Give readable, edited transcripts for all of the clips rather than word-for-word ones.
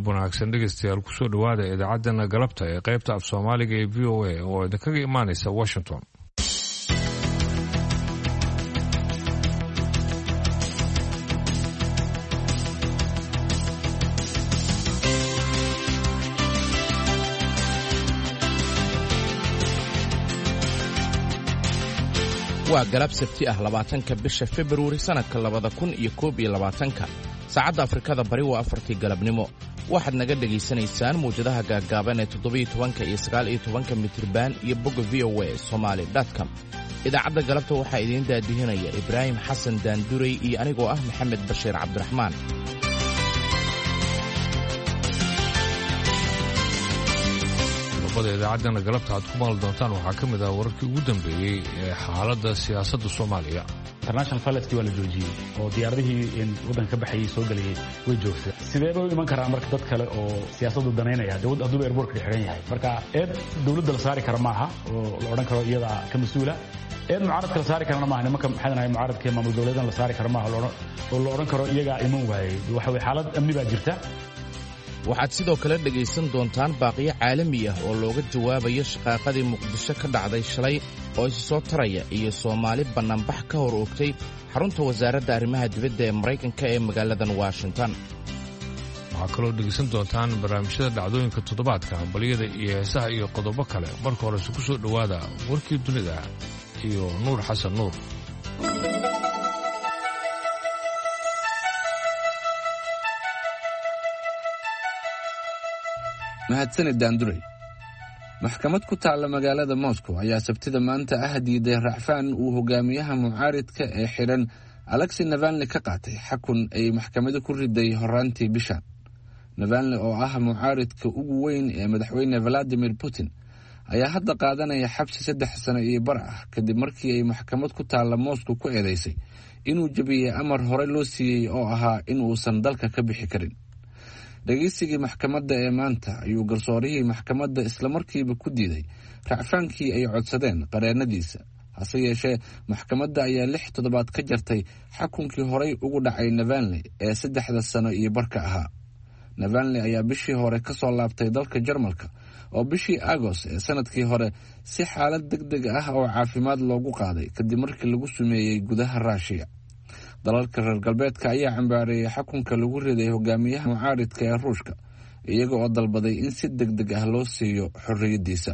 wanaagsan dhegeystayaal kusoo dhawaada idaacadana galabta ee qaybta af Soomaaliga ee VOA oo idinkaga imaanaysa Washington. waa galab sabti ah 20-ka bisha February sanadka 2021 saacadda Afrikada Bari waa 4tii galabnimo waxaad naga dhageysanaysaan muujadaha gaagaaban ee 17 iyo 19 mitirban iyo bogga voasomali.com idaacadda galabta waxaa idiin daadihinaya Ibraahim Xasan Daanduray iyo anigoo ah Maxamed Bashiir Cabdiraxmaan. idaacadana galabta aad ku maqli doontaan waxaa ka mid ah wararkii ugu dambeeyey ee xaaladda siyaasadda Soomaaliya. international flights waa la joojiyey oo diyaaradihii waddanka ka baxayay soo galayay way joogtay. sideeba u iman karaa marka dad kale oo siyaasaddu danaynaya dawladda hadduu airportka xiran yahay marka eed dawladda la saari kara maaha oo la odhan karo iyada ka mas-uula eed mucaaradka la saari karana maaha nimanka maxay nahay mucaaradka maamul dawladan la saari kara maaha oo la odhan karo iyagaa iman waayey waxa way xaalad amni baa jirta. waxaad sidoo kale dhegaysan doontaan baaqiyo caalami ah oo looga jawaabayo shaqaaqadii Muqdisho ka dhacday shalay oo isu soo taraya iyo Soomaali bannaanbax ka hor oogtay xarunta wasaaradda arrimaha dibadda ee Mareykanka ee magaaladan Washington. waxaa kaloo dhegaysan doontaan barnaamijyada dhacdooyinka toddobaadka hambaliyada iyo heesaha iyo qodobo kale marka horese ku soo dhowaada warkii dunida iyo Nuur Xasan Nuur. mahadsanid Daanduray. maxkamad ku taalla magaalada Moscow ayaa sabtida maanta ah diiday racfaan uu hogaamiyaha mucaaridka ee xiran Alexei Navalny ka qaatay xukun ay maxkamadu ku riday horaantii bishan. Navalny oo ah mucaaridka ugu weyn ee madaxweyne Vladimir Putin ayaa hadda qaadanaya xabsi 3 sano iyo bar ah kadib markii ay maxkamad ku taalla Moscow ku eedeysay inuu jabiyay amar hore loo siiyey oo ahaa in uusan dalka ka bixi karin. dhageysigii maxkamadda ee maanta ayuu garsoorihii maxkamadda isla markiiba ku diiday racfaankii ay codsadeen qareennadiisa. hase yeeshee maxkamadda ayaa 6 toddobaad ka jartay xukunkii horey ugu dhacay Navalny ee 3 sano iyo barka ahaa. Navalny ayaa bishii hore ka soo laabtay dalka Jarmalka oo bishii Agost ee sanadkii hore si xaalad degdeg ah oo caafimaad loogu qaaday kadib markii lagu sumeeyey gudaha Russia. dalalka reer galbeedka ayaa cambaareeyay xukunka lagu riday hogaamiyaha mucaaridka ee Ruushka iyaga oo dalbaday in si degdeg ah loo siiyo xorriyadiisa.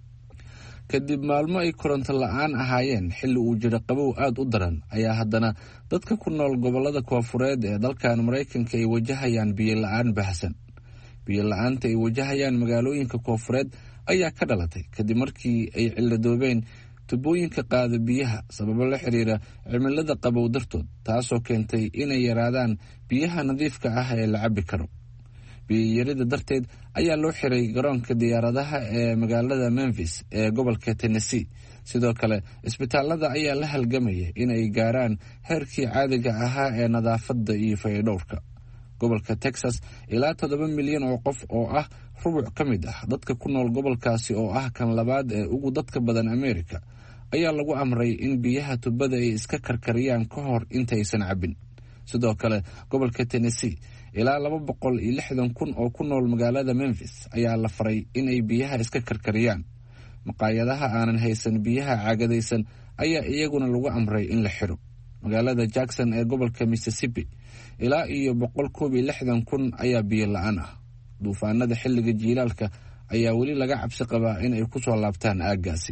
kadib maalmo ay koronto la'aan ahaayeen xilli uu jiro qabow aad u daran ayaa haddana dadka ku nool gobollada koonfureed ee dalkan Mareykanka ay wajahayaan biyo la'aan baahsan. biyo la'aanta ay wajahayaan magaalooyinka koonfureed ayaa ka dhalatay kadib markii ay ciladoobeen tubooyinka qaada biyaha sababo la xiriira cimilada qabow dartood taasoo keentay inay yaraadaan biyaha nadiifka ah ee la cabbi karo. biyarida darteed ayaa loo xiray garoonka diyaaradaha ee magaalada Memphis ee gobolka Tennessee. sidoo kale isbitaalada ayaa la halgamaya inay gaaraan heerkii caadiga ahaa ee nadaafadda iyo fayadhowrka. gobolka Texas ilaa 7 milyan oo qof oo ah rubuc ka mid ah dadka ku nool gobolkaasi oo ah kan labaad ee ugu dadka badan Amerika ayaa lagu amray in biyaha tubada ay iska karkariyaan ka hor intaysan cabbin. sidoo kale gobolka Tennessee ilaa 260,000 oo ku nool magaalada Memphis ayaa la faray inay biyaha iska karkariyaan. maqaayadaha aanan haysan biyaha caagadaysan ayaa iyaguna lagu amray in la xiro. magaalada Jackson ee gobolka Mississippi ilaa iyo 160,000 ayaa biyo la'aan ah. duufaanada xilliga jiilaalka ayaa weli laga cabsi qabaa in ay ku soo laabtaan aaggaasi.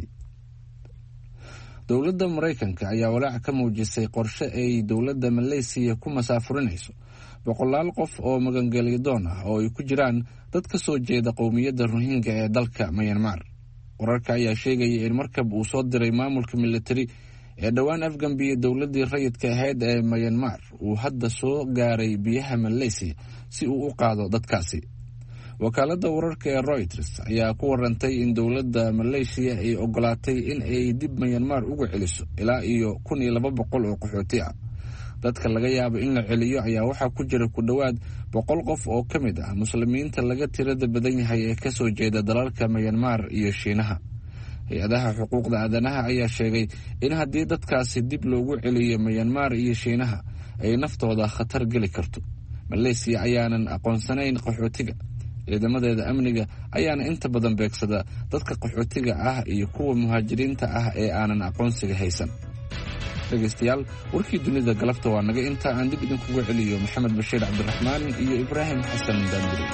dowladda Mareykanka ayaa walaac ka muujisay qorshe ay dowladda Malaysia ku masaafurinayso 100 qof oo magangelyo doon ah oo ay ku jiraan dad ka soo jeeda qowmiyadda Rohingya ee dalka Myanmar. wararka ayaa sheegaya in markab uu soo diray maamulka military ee dhawaan afgambiyay dowladdii rayidka ahayd ee Myanmar uu hadda soo gaaray biyaha Malaysia si uu u qaado dadkaasi. wakaaladda wararka ee Reuters ayaa ku warantay in dowladda Malaysia ay ogolaatay in ay dib Myanmar ugu celiso ilaa iyo 1,200 oo qaxooti ah. dadka laga yaabo in la celiyo ayaa waxaa ku jira ku dhowaad 100 qof oo ka mid ah muslimiinta laga tirada badan yahay ee ka soo jeeda dalalka Myanmar iyo Shiinaha. hay-adaha xuquuqda aadanaha ayaa sheegay in haddii dadkaasi dib loogu celiyo Myanmar iyo Shiinaha ay naftooda khatar geli karto. maleysiya ayaanan aqoonsanayn qaxootiga. ciidamadeeda amniga ayaana inta badan beegsada dadka qaxootiga ah iyo kuwa muhaajiriinta ah ee aanan aqoonsiga haysan. dhegaystayaal, warkii dunida galabta waa naga inta. aan dib idinkugu celiyo maxamed bashiir cabdiraxmaan iyo ibraahim xasan daanduri.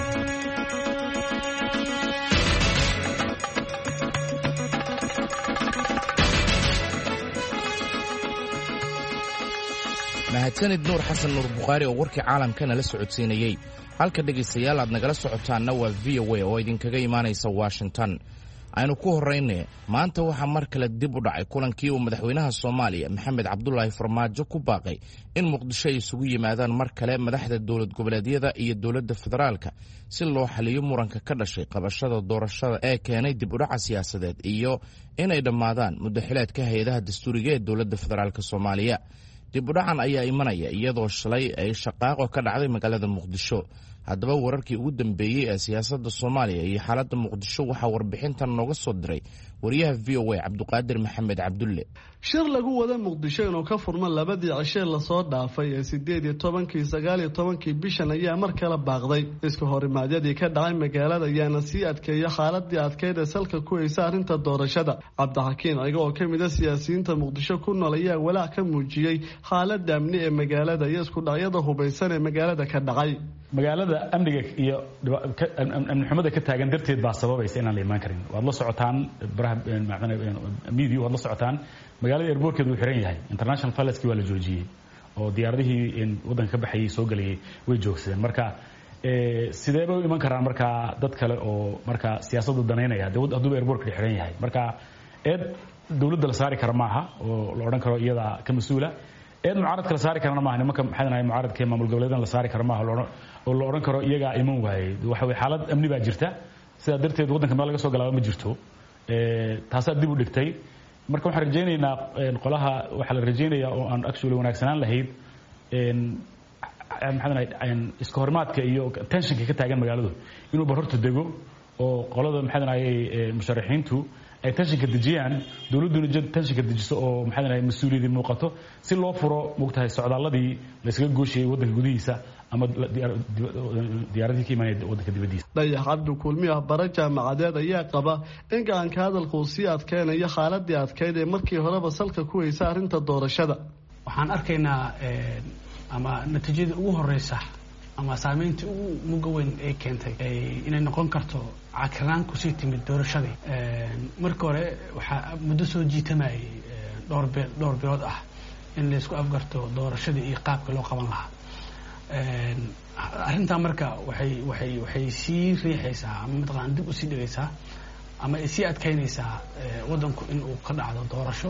mahadsanid nuur xasan nuur bukhaari oo warkii caalamkana la socodsiinayey. halka dhegaystayaal aad nagala socotaanna waa VOA oo idinkaga imaanaysa Washington. aynu ku horrayne maanta waxaa mar kale dib u dhacay kulankii uu madaxweynaha Soomaaliya Maxamed Cabdullaahi Farmaajo ku baaqay in Muqdisho ay isugu yimaadaan mar kale madaxda dowlad goboleedyada iyo dowladda federaalka si loo xaliyo muranka ka dhashay qabashada doorashada ee keenay dib u dhaca siyaasadeed iyo inay dhammaadaan muddaxileedka hay'adaha dastuuriga ee dowladda federaalka Soomaaliya. dib u dhacan ayaa imanaya iyadoo shalay ay shaqaaqo ka dhacday magaalada Muqdisho. haddaba wararkii ugu dambeeyey ee siyaasadda Soomaaliya iyo xaaladda Muqdisho waxaa warbixintan nooga soo diray wariyaha VOA Cabduqaadir Maxamed Cabdulle. shir lagu wada Muqdisho inuu ka furmo labadii cishe la soo dhaafay ee 18 19 bishan ayaa mar kale baaqday. iska horimaadyadii ka dhacay magaalada ayaana sii adkeeyay xaaladii adkeyd ee salka ku haysa arrinta doorashada. Cabdixakiin ayaga oo ka mid ah siyaasiyiinta Muqdisho ku nool ayaa walaac ka muujiyay xaaladda amni ee magaalada iyo isku dhacyada hubaysan ee magaalada ka dhacay. magaalada amniga iyo amni xumada ka taagan darteed baa sababaysa inaan la imaan karin. waad la socotaan media waad la socotaan magaalada airportkeedu wuu xiran yahay. international flightski waa la joojiyey oo diyaaradihii waddanka ka baxayay soo galayay way joogsadeen. marka sideeba u iman karaan markaa dad kale oo markaa siyaasadda danaynaya hadduuba airportka xiran yahay. marka eed dowladda la saari kara maaha oo la odhan karo iyadaa ka mas-uula. eed mucaaradka la saari karana maaha. nimanka maxay dhahay mucaaradka maamul goboleedan la saari kara maaha oo la odhan karo iyagaa iman waayey. waxa way xaalad amni baa jirta, sidaa darteed waddanka meel laga soo galaaba ma jirto. taasaa dib u dhigtay. marka waxaan rajaynaynaa qolaha waxaa la rajaynayaa oo aan actually wanaagsanaan lahayd iska horimaadka iyo tensionka ka taagan magaaladu inuu barorta dego oo qolada maxay dhahay musharaxiintu ay tensionka dejiyaan, dowladduna tensionka dejiso oo maxay dhahay mas-uuliyadii muuqato si loo furo moogtahay socdaaladii la iskaga gooshayay waddanka gudihiisa ama diyaaradii ka imaanaya waddanka dibadiisa. dayax cabdi kulmiya bara jaamacadeed ayaa qaba in gacanka hadalka uu sii adkeynayo xaaladii adkeyd ee markii horeba salka ku haysa arrinta doorashada. waxaan arkaynaa ama natiijada ugu horeysa ama saameyntii ugu muga weyn ay keentay inay noqon karto cakaraan kusii timid doorashadii. marka hore waxaa muddo soo jiitamayay dhowr bilood ah in la isku afgarto doorashadii iyo qaabka loo qaban lahaa. arrintaa marka waxay sii riixaysaa ama mataqaana dib usii dhigaysaa ama ay sii adkeynaysaa waddanku in uu ka dhacdo doorasho.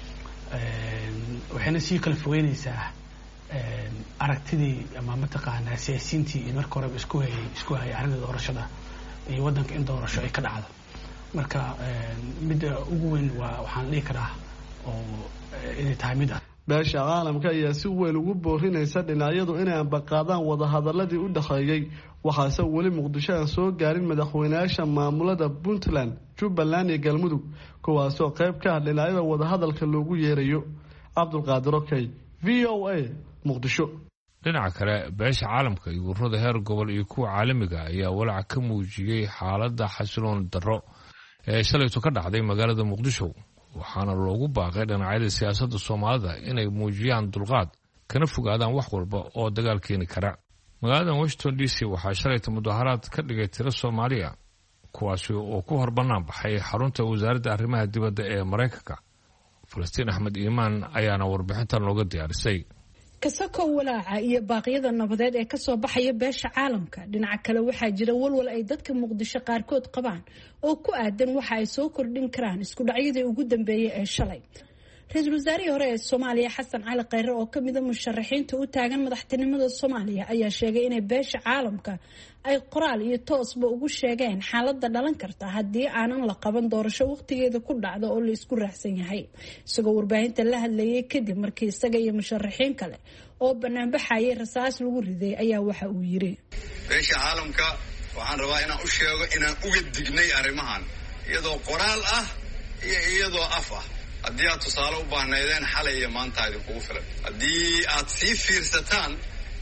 waxayna sii kala fogeynaysaa aragtidii ama mataqaanaa siyaasiyiintii iyo marka horeba isku hayay arrinta doorashada iyo waddanka in doorasho ay ka dhacdo. marka midda ugu weyn waxaan dhihi karaa oo inay tahay mid ah. beesha caalamka ayaa si weyn ugu boorinaysa dhinacyadu inay ambaqaadaan wadahadaladii u dhaxeeyey. waxaase weli Muqdisho aan soo gaarin madaxweynayaasha maamulada Puntland, Jubbaland iyo Galmudug kuwaasoo qayb ka ah dhinacyada wadahadalka loogu yeerayo. Cabdulqaadir Okey, VOA Muqdisho. dhinaca kale beesha caalamka iyo ururada heer gobol iyo kuwa caalamiga ayaa walaac ka muujiyey xaaladda xasiloon darro ee shalayto ka dhacday magaalada Muqdisho. waxaana loogu baaqay dhinacyada siyaasadda Soomaalida inay muujiyaan dulqaad kana fogaadaan wax walba oo dagaal keeni kara. magaalada Washington DC waxaa shalayto mudaharaad ka dhigay tiro Soomaaliya kuwaasi oo ku horbanaan baxay xarunta wasaaradda arrimaha dibadda ee Mareykanka. Falastiin Axmed Iimaan ayaana warbixintan looga diyaarisay. kasako walaaca iyo baaqyada nabadeed ee kasoo baxaya beesha caalamka, dhinaca kale waxaa jira walwal ay dadka Muqdisho qaarkood qabaan oo ku aadan waxa ay soo kordhin karaan isku dhacyadii ugu dambeeyay ee shalay. ra-iisul wasaarihii hore ee Soomaaliya Xasan Cali Khayre oo kamid ah musharaxiinta u taagan madaxtinimada Soomaaliya ayaa sheegay inay beesha caalamka ay qoraal iyo toosba ugu sheegeen xaaladda dhalan karta haddii aanan la qaban doorasho waqtigeeda ku dhacdo oo la isku raacsan yahay. isagoo warbaahinta la hadlayay kadib markii isaga iyo musharaxiin kale oo banaanbaxayay rasaas lagu riday ayaa waxa uu yiri: beesha caalamka waxaan rabaa inaan u sheego inaan uga dignay arrimahan iyadoo qoraal ah iyo iyadoo af ah. haddii aad tusaale u baahnaydeen xalay iyo maanta idinkugu filan. haddii aad sii fiirsataan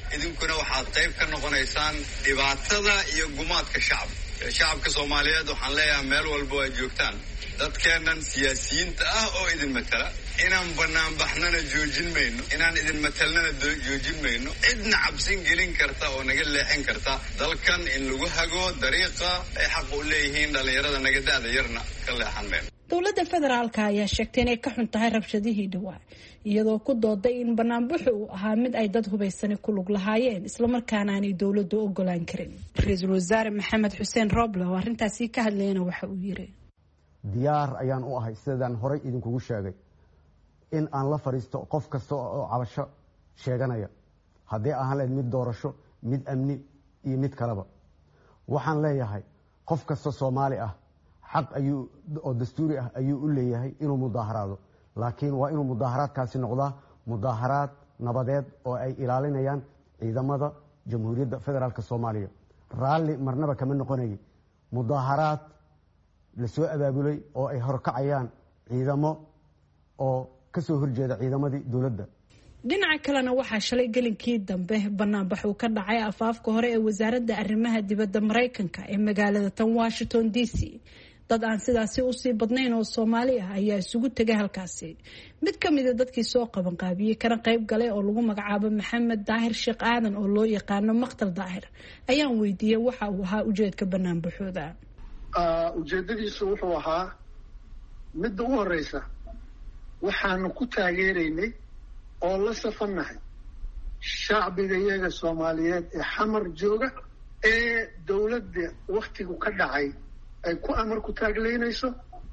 idinkuna waxaad qayb ka noqonaysaan dhibaatada iyo gumaadka shacabka soomaaliyeed. waxaan leeyahay meel walba waa joogtaan dadkeennan siyaasiyiinta ah oo idin matala inaan banaanbaxnana joojin mayno, inaan idin matalnana joojin mayno. cidna cabsin gelin karta oo naga leexin karta dalkan in lagu hago dariiqa ay xaq u leeyihiin dhallinyarada naga da'da yarna ka leexan mayno. dowladda federaalka ayaa sheegtay inay ka xun tahay rabshadihii dhawaa, iyadoo ku dooday in banaanbaxu uu ahaa mid ay dad hubaysani ku lug lahaayeen islamarkaana aanay dowladdu ogolaan karin. ra-iisul wasaare maxamed xuseen rooble oo arrintaasi ka hadlayana waxa uu yiri, diyaar ayaan u ahay sidaan horay idinkugu sheegay in aan la fadhiisto qof kasta oo cabasho sheeganaya, haddii ahaan lahayd mid doorasho, mid amni iyo mid kaleba. waxaan leeyahay qof kasta Soomaali ah xaq ayuu oo dastuuri ah ayuu u leeyahay inuu mudaaharaado, laakiin waa inuu mudaaharaadkaasi noqdaa mudaaharaad nabadeed oo ay ilaalinayaan ciidamada Jamhuuriyadda Federaalka Soomaaliya. raalli marnaba kama noqonay mudaaharaad la soo abaabulay oo ay horkacayaan ciidamo oo ka soo horjeeda ciidamadii dowladda. dhinaca kalena waxaa shalay gelinkii dambe banaanbax uu ka dhacay afaafka hore ee wasaaradda arrimaha dibadda Mareykanka ee magaalada tan Washington DC. dad aan sidaasi u sii badnayn oo Soomaali ah ayaa isugu tagay halkaasi. mid ka mid ah dadkii soo qaban qaabiyay kana qayb galay oo lagu magacaabo Maxamed Daahir Sheekh Aadan oo loo yaqaano Maqtal Daahir ayaan weydiiyay waxa uu ahaa ujeedka banaanbaxooda. ujeedadiisu wuxuu ahaa midda u horeysa waxaanu ku taageeraynay oo la safanahay shacbiga iyaga Soomaaliyeed ee xamar jooga ee dowladda waqtigu ka dhacay ay ku amar ku taagleynayso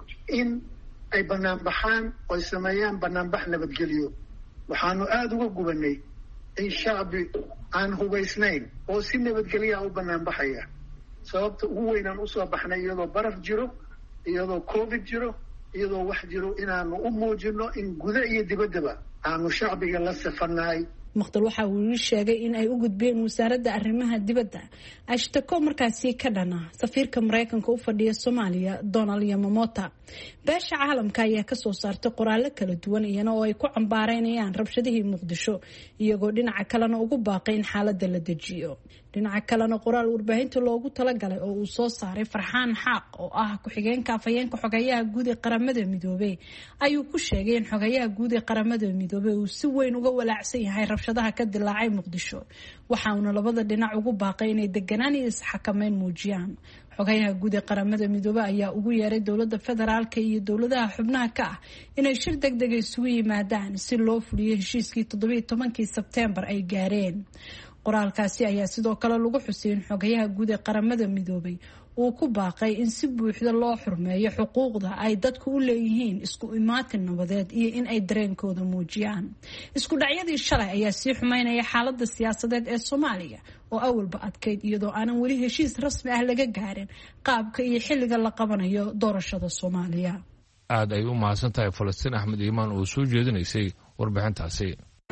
in ay banaanbaxaan oo ay sameeyaan banaanbax nabadgelyo. waxaanu aada uga gubanay in shacbi aan hubaysnayn oo si nabadgelya u banaanbaxaya. sababta ugu weynaan usoo baxnay iyadoo baraf jiro, iyadoo covid jiro, iyadoo wax jiro inaanu u muujino in guda iyo dibaddaba aanu shacbiga la safanahay. Maqtal waxa uu sheegay in ay u gudbeen wasaaradda arrimaha dibadda ashtako markaasi ka dhana safiirka Mareykanka u fadhiya Soomaaliya Donald Yamamoto. beesha caalamka ayaa ka soo saartay qoraallo kala duwan iyana oo ay ku cambaareynayaan rabshadihii Muqdisho iyagoo dhinaca kalena ugu baaqay in xaaladda la dejiyo. dhinaca kalena qoraal warbaahinta loogu talagalay oo uu soo saaray Farxaan Xaaq oo ah ku-xigeenka afhayeenka xogayaha guud ee qaramada midoobay ayuu ku sheegay in xogayaha guud ee qaramada midoobay uu si weyn uga walaacsan yahay rabshadaha ka dilaacay Muqdisho, waxaana labada dhinac ugu baaqay inay deganaan iyo isxakameyn muujiyaan. xogayaha guud ee qaramada midoobay ayaa ugu yeeray dowladda federaalka iyo dowladaha xubnaha ka ah inay shir degdeg ah isugu yimaadaan si loo fuliyo heshiiskii 17 Sebtembar ay gaareen. qoraalkaasi ayaa sidoo kale lagu xusay in xogayaha guud ee qaramada midoobay uu ku baaqay in si buuxda loo xurmeeyo xuquuqda ay dadku u leeyihiin isku imaatin nabadeed iyo in ay dareenkooda muujiyaan. isku dhacyadii shalay ayaa sii xumeynaya xaaladda siyaasadeed ee Soomaaliya oo awalba adkeyd iyadoo aanan weli heshiis rasmi ah laga gaarin qaabka iyo xilliga la qabanayo doorashada Soomaaliya. aad ay u mahadsan tahay Falastiin Axmed Iimaan oo soo jeedinaysay warbixintaasi.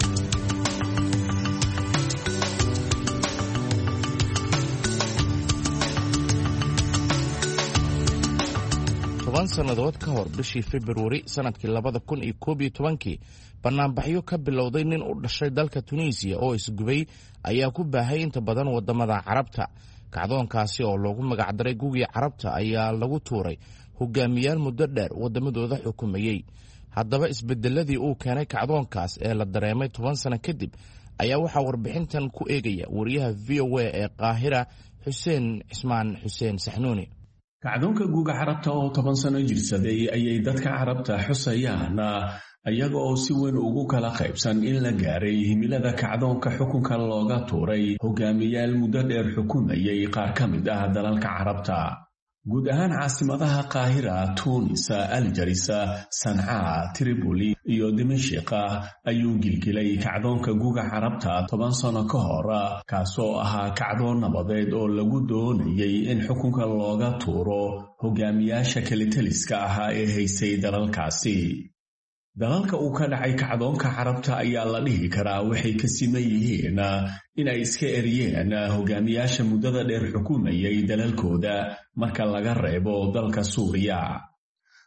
10 sannadood ka hor bishii February sanadkii 2011 banaanbaxyo ka bilowday nin u dhashay dalka Tunisia oo isgubay ayaa ku baahay inta badan wadamada Carabta. kacdoonkaasi oo loogu magac daray Gugii Carabta ayaa lagu tuuray hogaamiyaal muddo dheer wadamadooda xukumayay. haddaba isbedeladii uu keenay kacdoonkaas ee la dareemay 10 sano kadib ayaa waxa warbixintan ku eegaya wariyaha VOA ee Qaahira Xuseen Cismaan Xuseen Saxnuuni. kacdoonka Guuga Carabta oo 10 sano jirsaday ayay dadka Carabta xusayaan ayaga oo si weyn ugu kala qaybsan in la gaaray himilada kacdoonka xukunka looga tuuray hogaamiyaal muddo dheer xukumayay qaar ka mid ah dalalka Carabta. guud ahaan caasimadaha Qaahira, Tunis, Algiers, Sanca, Tripoli iyo Dimashq ayuu gilgilay kacdoonka Guuga Carabta 10 sano ka hor, kaasoo ahaa kacdoon nabadeed oo lagu doonayay in xukunka looga tuuro hogaamiyaasha kale taliska ahaa ee haysay dalalkaasi. dalalka uu ka dhacay kacdoonka Carabta ayaa la dhihi karaa waxay ka siman yihiin in ay iska eriyeen hogaamiyaasha muddada dheer xukumayay dalalkooda marka laga reebo dalka Suuriya.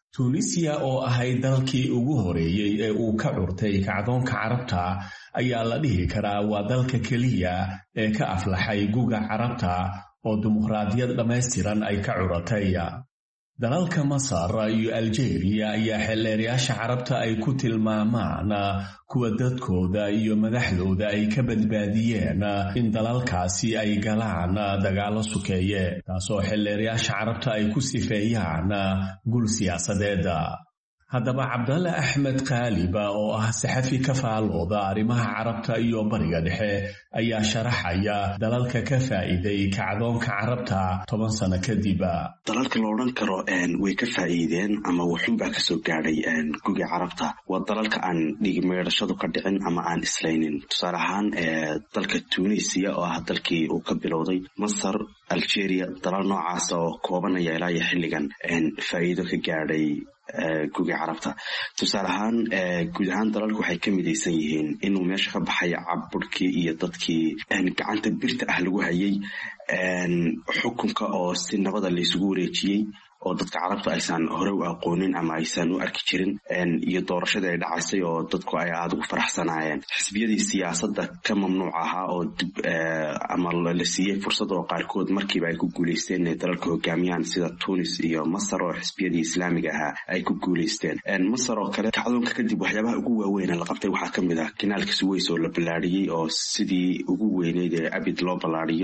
tunisiya oo ahayd dalkii ugu horeeyey ee uu ka curtay kacdoonka carabta ayaa la dhihi karaa waa dalka keliya ee ka aflaxay guga carabta oo dimuqraadiyad dhammaystiran ay ka curatay dalalka Masar iyo Algeria ayaa xeelleerayaasha carabta ay ku tilmaamaan kuwa dadkooda iyo madaxdooda ay ka badbaadiyeen in dalalkaasi ay galaan dagaalo sukeeye taasoo xeelleerayaasha carabta ay ku sifeeyaan gul siyaasadeed haddaba Cabdalla Axmed Qaaliba oo ah saxafi ka faalooda arrimaha carabta iyo bariga dhexe ayaa sharaxaya dalalka ka faa'iiday kacdoonka carabta 10 sano kadib dalalka la oran karo way ka faa'iideen ama wuxuun baa ka soo gaaray guga carabta waa dalalka aan dhigmeerashadu ka dhicin ama aan islaynin tusaale ahaan dalka Tunisia oo ah dalkii uu ka bilowday Masar Algeria dalal noocaas oo koobanaya ilaa xilligan faa'iido ka gaaray guga carabta tusaale ahaan guud ahaan dalalku waxay ka midaysan yihiin inuu meesha ka baxay caburkii iyo dadkii gacanta birta ah lagu hayay xukunka oo si nabada la isugu wareejiyay oo dadka carabta aysan hore u aqoonin ama aysan u arki jirin iyo doorashada ay dhacaysay oo dadku ay aad ugu faraxsanaayeen xisbiyadii siyaasadda ka mamnuuc ahaa oo ama la siiyay fursad oo qaarkood markiiba ay ku guuleysteen inay dalalka hogaamiyaan sida Tunis iyo Masar oo xisbiyadii islaamiga ahaa ay ku guuleysteen Masar oo kale kacdoonka kadib waxyaabaha ugu waaweyn la qabtay waxaa ka mid ah kanaalka Suez oo la ballaariyay oo sidii ugu weyneyd ee abid loo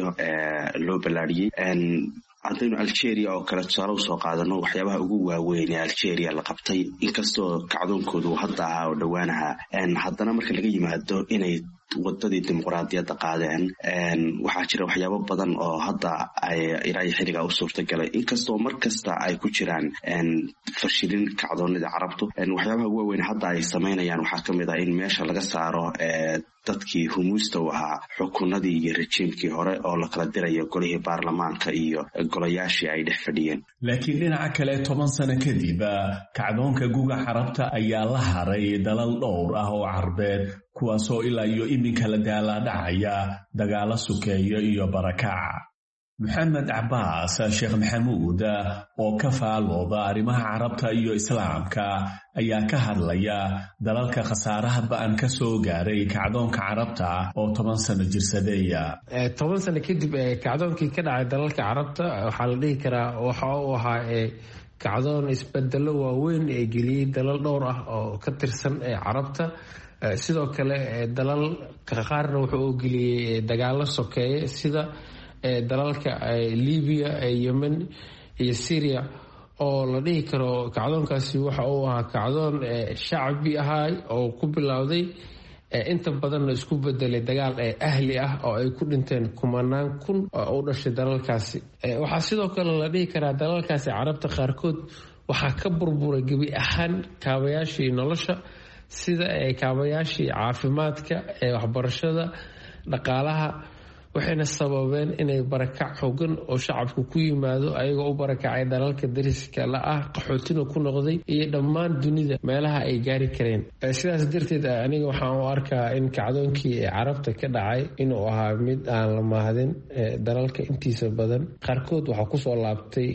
ballaariyay haddaynu Algeria oo kale tusaale u soo qaadano waxyaabaha ugu waaweyn ee Algeria la qabtay inkastoo kacdoonkoodu hadda ahaa oo dhawaanaha haddana marka laga yimaado inay wadadii dimuqraadiyadda qaadeen waxaa jira waxyaabo badan oo hadda ay ilaa xilliga u suurtagalay inkastoo markasta ay ku jiraan fashilin kacdoonada carabtu waxyaabaha ugu waaweyn hadda ay sameynayaan waxaa ka mid ah in meesha laga saaro dadkii humuusta u ahaa xukunadii iyo rejiimkii hore oo la kala dirayo golihii baarlamaanka iyo golayaashii ay dhex fadhiyeen laakiin dhinaca kale 10 sano kadib kacdoonka guga carabta ayaa la haray dalal dhowr ah oo carbeed kuwaasoo ilaa iyo iminka la daaladhacaya dagaalo sukeeyo iyo barakac Maxamed Cabbaas Sheekh Maxamuud oo ka faalooda arrimaha carabta iyo islaamka ayaa ka hadlaya dalalka khasaaraha ba'an ka soo gaaray kacdoonka carabta oo 10 sano jirsadeeya 10 sano kadib kacdoonkii ka dhacay dalalka carabta waxaa la dhihi karaa waxa uu ahaa kacdoon isbedelo waaweyn ee geliyay dalal dhowr ah oo ka tirsan carabta sidoo kale dalal qaarna wuxuu geliyay dagaalo sokeeye sida dalalka Libya Yemen iyo Syria oo la dhihi karo kacdoonkaasi waxa uu ahaa kacdoon shacbi ahaa oo ku bilowday inta badan isku bedelay dagaal ahli ah oo ay ku dhinteen kumanaan kun oo u dhashay dalalkaasi waxaa sidoo kale la dhihi karaa dalalkaasi carabta qaarkood waxaa ka burburay gebi ahaan kaabayaashii nolosha sida kaabayaashii caafimaadka waxbarashada dhaqaalaha waxayna sababeen inay barakac xooggan oo shacabku ku yimaado ayagoo u barakacay dalalka dariska la ah qaxootina ku noqday iyo dhammaan dunida meelaha ay gaari kareen sidaas darteed aniga waxaan u arkaa in kacdoonkii carabta ka dhacay inuu ahaa mid aan la mahadin dalalka intiisa badan qaarkood waxaa kusoo laabtay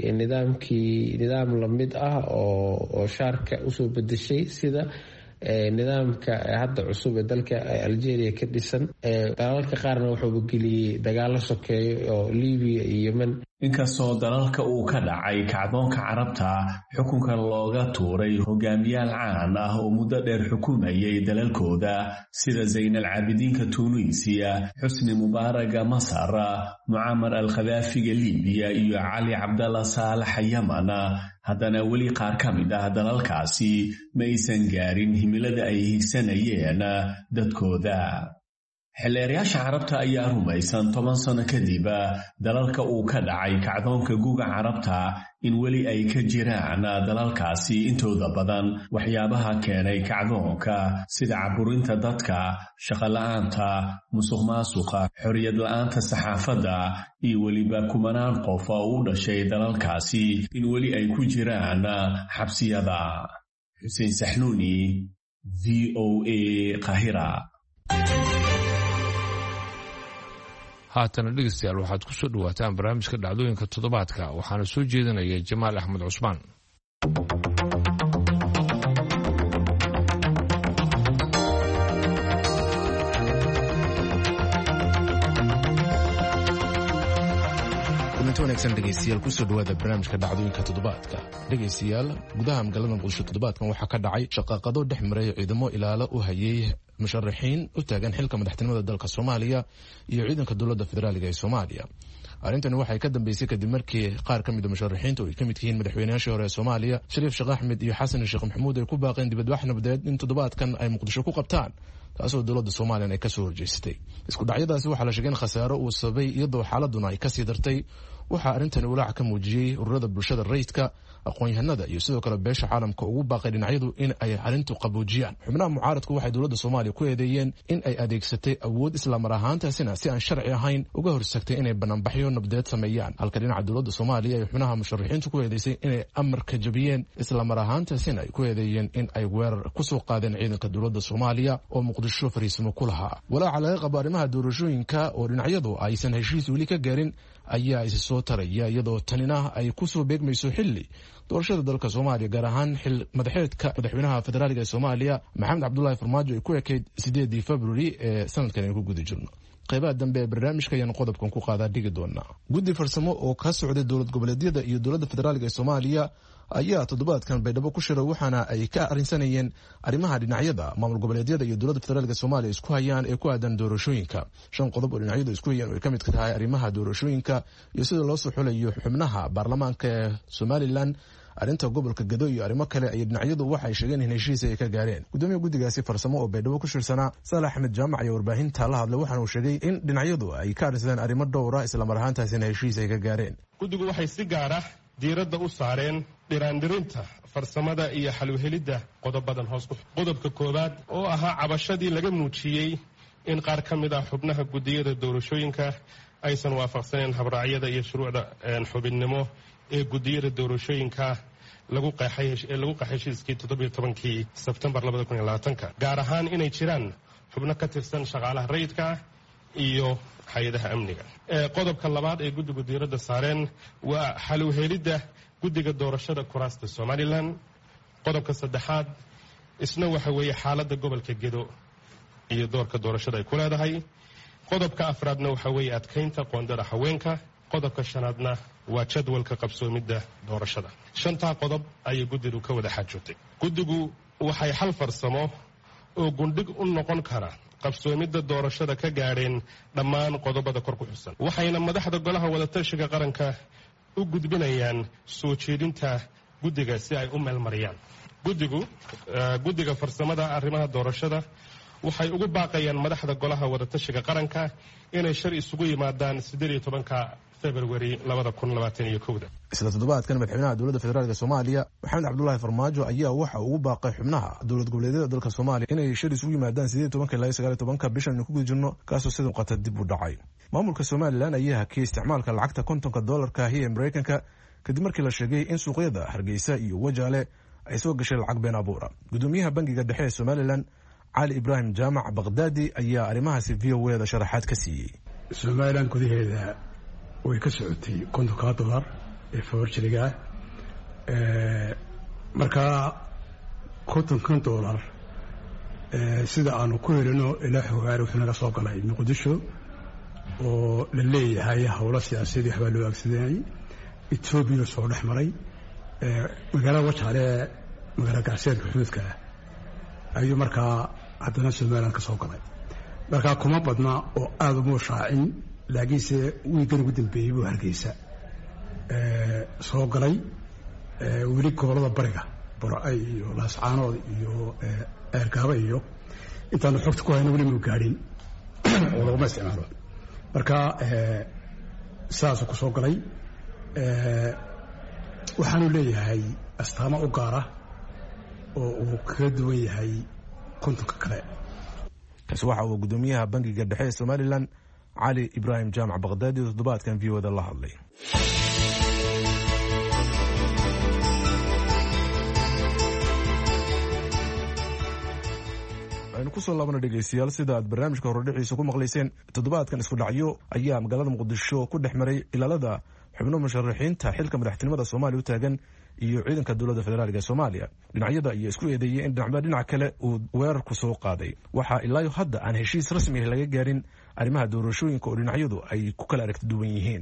nidaam lamid ah oo shaarka usoo bedeshay sida nidaamka hadda cusub ee dalka Algeria ka dhisan dalalka qaarna wuxuu geliyay dagaalo sokeeyo oo Libya iyo Yemen inkastoo dalalka uu ka dhacay kacdoonka carabta xukunkan looga tuuray hogaamiyaal caan ah oo muddo dheer xukumayay dalalkooda sida Zayn al-Abidinka Tunisia Husni Mubarak Masar Muammar al-Gaddafi Libya iyo Ali Abdallah Saleh Yemen haddana weli qaar ka mid ah dalalkaasi ma aysan gaarin himilada ay higsanayeen dadkooda xeelleerayaasha carabta ayaa rumaysan 10 sano kadib dalalka uu ka dhacay kacdoonka guga carabta in weli ay ka jiraan dalalkaasi intooda badan waxyaabaha keenay kacdoonka sida caburinta dadka shaqo la'aanta musuqmaasuqa xorriyad la'aanta saxaafadda iyo weliba kumanaan qof oo u dhashay dalalkaasi in weli ay ku jiraan xabsiyada Xuseen Saxnuuni VOA Qahira haatana dhegeystayaal waxaad ku soo dhawaataan barnaamijka dhacdooyinka toddobaadka waxaana soo jeedinaya Jamaal Axmed Cusmaan kulanti wanaagsan dhegaystayaal kusoo dhawaada barnaamijka dhacdooyinka toddobaadka. dhegaystayaal gudaha magaalada muqdisho toddobaadkan waxaa ka dhacay shaqaaqado dhex maray ciidamo ilaalo u hayay musharaxiin u taagan xilka madaxtinimada dalka Soomaaliya iyo ciidanka dowladda federaaliga ee Soomaaliya. arrintani waxay ka dambeysay kadib markii qaar ka mid ah musharaxiinta oo ay ka mid yihiin madaxweynayaashii hore ee Soomaaliya Shariif Sheekh Axmed iyo Xasan Sheekh Maxamuud ay ku baaqeen dibadbax nabadeed in toddobaadkan ay Muqdisho ku qabtaan, taasoo dowladda Soomaaliya ay ka soo horjeestay. isku dhacyadaasi waxaa la sheegay in khasaaro uu sababay iyadoo xaaladuna ay ka sii dartay. waxaa arrintani walaac ka muujiyey ururada bulshada rayidka, aqoon-yahanada iyo sidoo kale beesha caalamka ugu baaqay dhinacyadu in ay arrintu qaboojiyaan. xubnaha mucaaradku waxay dowladda Soomaaliya ku eedeeyeen in ay adeegsatay awood islamar ahaantaasina si aan sharci ahayn uga horsagtay inay banaanbaxyo nabadeed sameeyaan, halka dhinaca dowladda Soomaaliya ay xubnaha musharaxiintu ku eedeysay inay amarka jabiyeen islamar ahaantaasina ay ku eedeeyeen in ay weerar ku soo qaadeen ciidanka dowladda Soomaaliya oo Muqdisho fariisimo ku lahaa. walaaca laga qabo arrimaha doorashooyinka oo dhinacyadu aysan heshiis weli ka gaarin ayaa is soo taraya, iyadoo tanina ay ku soo beegmayso xilli doorashada dalka Soomaaliya gaar ahaan xil madaxeedka madaxweynaha federaaliga ee Soomaaliya Maxamed Cabdullaahi Farmaajo ay ku ekeyd 8 February ee sanadkan ay ku guda jirno. qaybaha dambe ee barnaamijka ayaan qodobkan ku qaadaa dhigi doonaa. guddi farsamo oo ka socday dowlad goboleedyada iyo dowladda federaaliga ee Soomaaliya ayaa toddobaadkan Baydhabo ku shiray, waxaana ay ka arrinsanayeen arrimaha dhinacyada maamul goboleedyada iyo dowladda federaalka Soomaaliya isku hayaan ee ku aadan doorashooyinka. 5 qodob oo dhinacyadu isku hayaan oo ay ka mid tahay arrimaha doorashooyinka iyo sida loo soo xulayo xubnaha baarlamaanka ee Somaliland, arrinta gobolka Gado iyo arrimo kale ay dhinacyadu waxay sheegeen in heshiis ay ka gaareen. gudoomiyaha guddigaasi farsamo oo Baydhabo ku shirsanaa Saalax Axmed Jaamac iyo warbaahinta la hadlay, waxaana uu sheegay in dhinacyadu ay ka arrinsadeen arrimo dhowr ah isla mar ahaantaasina heshiis ay ka gaareen. guddigu waxay si gaar ah diiradda u saareen dhiraandhirinta farsamada iyo xal u helidda qodobadan hoos ku. qodobka koowaad oo ahaa cabashadii laga muujiyey in qaar ka mid ah xubnaha guddiyada doorashooyinka aysan waafaqsaneen habraacyada iyo shuruucda xubinnimo ee guddiyada doorashooyinka lagu qeexay heshiiskii 17 Sebtembar 2020, gaar ahaan inay jiraan xubno ka tirsan shaqaalaha rayidka iyo hay-adaha amniga. qodobka labaad ee guddigu diiradda saareen waa xal u helidda guddiga doorashada kuraasta Somaliland. qodobka saddexaad isna waxa weeye xaaladda gobolka Gedo iyo doorka doorashada ay ku leedahay. qodobka afraadna waxa weeye adkeynta qoondada haweenka. qodobka shanaadna waa jadwalka qabsoomidda doorashada. 5 qodob ayay guddigu ka wada xaajootay. guddigu waxay xal farsamo oo gundhig u noqon kara qabsoomidda doorashada ka gaadheen dhammaan qodobada kor ku xusan, waxayna madaxda golaha wadatashiga qaranka u gudbinayaan soo jeedinta guddiga si ay u meelmariyaan. guddiga farsamada arrimaha doorashada waxay ugu baaqayaan madaxda golaha wadatashiga qaranka inay shir isugu yimaadaan 18 February 2021. isla toddobaadkan madaxweynaha dowladda federaalka Soomaaliya Maxamed Cabdullaahi Farmaajo ayaa waxa ugu baaqay xubnaha dowlad goboleedyada dalka Soomaaliya inay shir isugu yimaadaan 18 ilaa 19 bishan ku guda jirno, kaasoo sidoo qata dib u dhacay. maamulka Somaliland ayaa hakiyay isticmaalka lacagta $50 ee Mareykanka kadib markii la sheegay in suuqyada Hargeysa iyo Wajaale ay soo gashay lacag been abuur ah. gudoomiyaha bangiga dhexe ee Somaliland Cali Ibrahim Jaamac Baghdadi ayaa arrimahaasi VOA sharaxaad ka siiyay. Somaliland gudaheeda way ka socotay $50 ee forjiriga marka $50 sida aanu ku helino ilaa xogaar wuxuu naga soo galay Muqdisho oo la leeyahay hawlo siyaasadeed waxba loo agsiday Ethiopia soo dhex maray magaalada Wajaale magaalada gaarsiga xuduudka ayuu markaa haddana Somaliland ka soo galay. marka kuma badna oo aad u shaacin, laakiinse wiigan ugu dambeeyay buu Hargeysa soo galay. weli gobolada bariga Burco iyo Laascaanood iyo Eergaaba iyo intaan xogta ku hayno weli ma gaadhin oo lagu isticmaalo. marka saas ku soo galay waxaanu leeyahay astaamo u gaar ah oo uu ka duwan yahay kontonka kale. kaasi waxa uu gudoomiyaha bangiga dhexe ee Somaliland Cali Ibrahim Jaamac Baghdadi toddobaadkan VOA la hadlay. aynu ku soo laabana dhegaystayaal, sida aad barnaamijka horodhiciisa ku maqlayseen, toddobaadkan isku dhacyo ayaa magaalada Muqdisho ku dhex maray ilaalada xubno musharaxiinta xilka madaxtinimada Soomaaliya u taagan iyo ciidanka dowladda federaalka ee Soomaaliya. dhinacyada iyo isku eedeeyay in dhinac kale uu weerar ku soo qaaday. waxaa ilaa hadda aan heshiis rasmi ah laga gaarin arrimaha doorashooyinka oo dhinacyadu ay ku kala aragti duwan yihiin.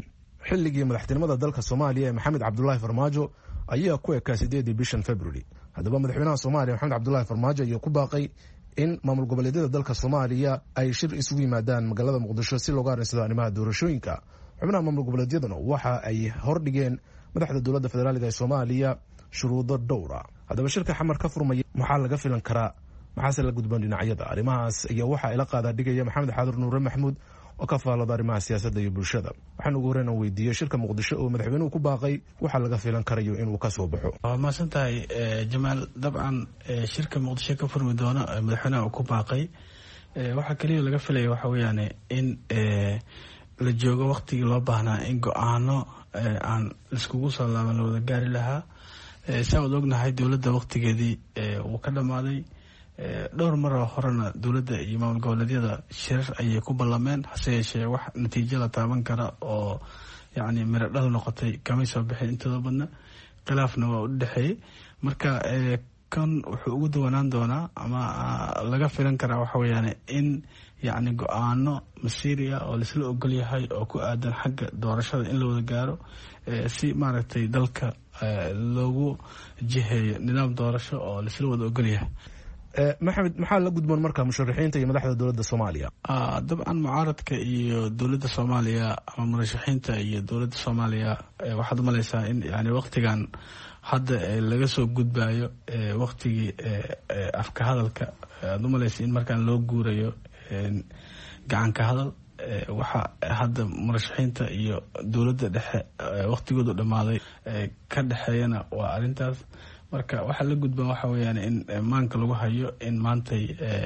xilligii madaxtinimada dalka soomaaliya ee maxamed cabdulaahi farmaajo ayaa ku ekaa 8 bishan February. haddaba madaxweynaha soomaaliya maxamed cabdulaahi farmaajo ayaa ku baaqay in maamul goboleedyada dalka soomaaliya ay shir isugu yimaadaan magaalada muqdisho si looga arinsado arrimaha doorashooyinka. xubnaha maamul goboleedyadana waxa ay hordhigeen madaxda dowladda federaaliga ee soomaaliya shuruudo dhowra. haddaba shirka xamar ka furmaya maxaa laga filan karaa, maxaase la gudboon dhinacyada? arrimahaas ayaa waxaa ila qaadaa dhigaya maxamed xaadir nuure maxamuud oo ka faalada arrimaha siyaasadda iyo bulshada. waxaan ugu horreyn aan weydiiyey shirka muqdisho oo madaxweynuhu ku baaqay waxaa laga filan karayo inuu ka soo baxo. waa mahadsan tahay jamaal. dabcan shirka muqdisho ka furmi doona madaxweynaha uu ku baaqay waxaa keliya laga filaya waxa weeyaan in la joogo waqtigii loo baahnaa in go-aano aan iskugu soo laaban la wada gaari lahaa. saa waad ognahay dowladda waqtigeedii wuu ka dhammaaday. dhowr maroo horena dowladda iyo maamul goboleedyada shirar ayay ku ballameen, hase yeeshee wax natiijo la taaban kara oo yacni miro dhal noqotay kamay soo bixin intooda badna. khilaafna waa u dhexeeyey. marka kan wuxuu ugu duwanaan doonaa ama laga filan karaa waxa weeyaan in yacni go-aano masiiriya oo laisla ogol yahay oo ku aadan xagga doorashada in la wada gaaro si maaragtay dalka loogu jiheeyo nidaam doorasho oo laisla wada ogol yahay. maxamed, maxaa la gudboon marka musharaxiinta iyo madaxda dowladda soomaaliya? dabcan mucaaradka iyo dowladda soomaaliya ama murashaxiinta iyo dowladda soomaaliya waxaad umalaysaa in yani waqtigan hadda laga soo gudbayo waqtigii afka hadalka. aad umalaysa in markaan loo guurayo gacanka hadal. waxa hadda murashaxiinta iyo dowladda dhexe waqtigoodu dhammaaday ka dhexeeyana waa arrintaas. marka waxaa la gudbaan waxa weeyaan in maanka lagu hayo in maantay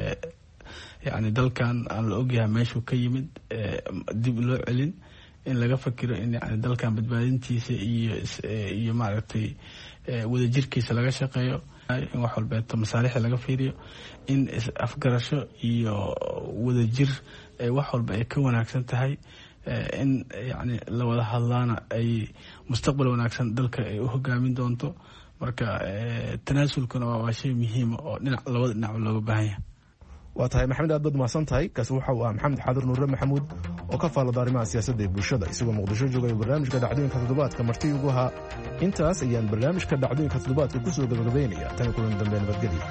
yani dalkan aan la ogyahay meeshuu ka yimid dib loo celin, in laga fakiro in yani dalkan badbaadintiisa iyo maaragtay wadajirkiisa laga shaqeeyo, in wax walbeeto masaalixda laga fiiriyo, in afgarasho iyo wadajir wax walba ay ka wanaagsan tahay, in yani la wada hadlaana ay mustaqbal wanaagsan dalka ay u hogaamin doonto. marka tanaasulkuna waa shay muhiima oo labada dhinac looga baahan yahay. waa tahay maxamed, aad baad mahadsan tahay. kaasi waxa uu ah maxamed xaadir nuure maxamuud oo ka faalada arrimaha siyaasadda ee bulshada, isagoo muqdisho joogaya barnaamijka dhacdooyinka toddobaadka marti ugu ahaa. intaas ayaan barnaamijka dhacdooyinka toddobaadka ku soo gabagabaynaya. tan kulan dambe nabadgelyo.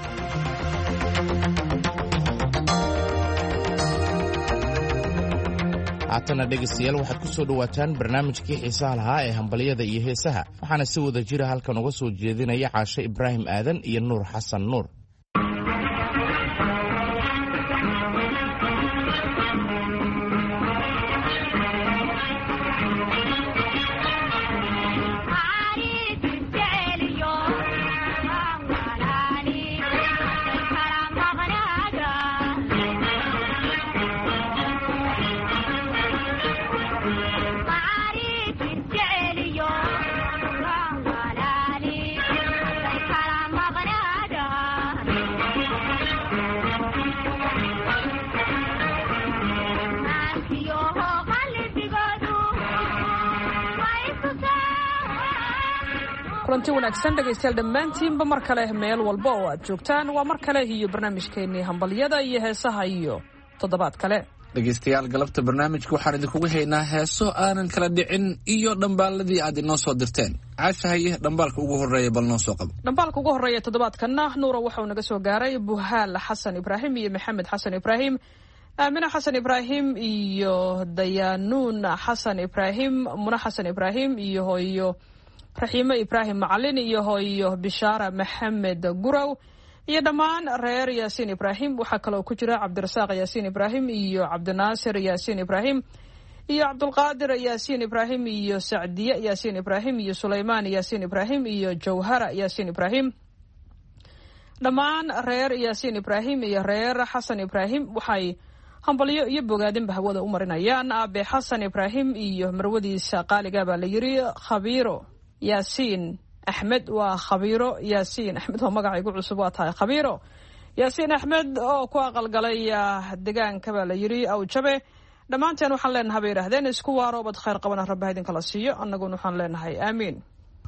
haatana dhegaystayaal waxaad ku soo dhowaataan barnaamijkii xiisaha lahaa ee hambalyada iyo heesaha, waxaana si wada jira halkan uga soo jeedinaya caashe ibraahim aadan iyo nuur xasan nuur. kulanti wanaagsan dhegaystayaal dhammaantiinba mar kale meel walba oo aad joogtaan. waa mar kale iyo barnaamijkeennii hambalyada iyo heesaha iyo toddobaad kale. dhegaystayaal galabta barnaamijka waxaan idinkugu haynaa heeso aanan kala dhicin iyo dhambaaladii aad inoo soo dirteen. caashahaye dhambaalka ugu horreeya bal noo soo qabo. dhambaalka ugu horreeya toddobaadkanna nuura waxauu naga soo gaaray buhaal xasan ibraahim iyo maxamed xasan ibraahim, aamina xasan ibraahim iyo dayaanuun xasan ibraahim, muna xasan ibraahim iyo hooyo raxiimo ibraahim macalin iyo hooyo bishaara maxamed gurow iyo dhammaan reer yaasiin ibraahim. waxaa kaloo ku jira cabdirasaaq yaasiin ibraahim iyo cabdinaasir yaasiin ibraahim iyo cabdulqaadir yaasiin ibraahim iyo sacdiye yaasiin ibraahim iyo sulaymaan yaasiin ibraahim iyo jawhara yaasiin ibraahim. dhammaan reer yaasiin ibraahim iyo reer xasan ibraahim waxay hambalyo iyo bogaadinba hawada u marinayaan aabe xasan ibraahim iyo marwadiisa qaaliga baa la yiri khabiiro yaasiin axmed. waa khabiiro yaasiin axmed oo magaca igu cusub waa tahay khabiiro yaasiin axmed oo ku aqalgalay deegaanka baa la yiri awjabe. dhammaanteen waxaan leenahay bay yidhaahdeen isku waaro bad khayr qabana rabbi ha idinkala siiyo, annaguna waxaan leenahay aamiin.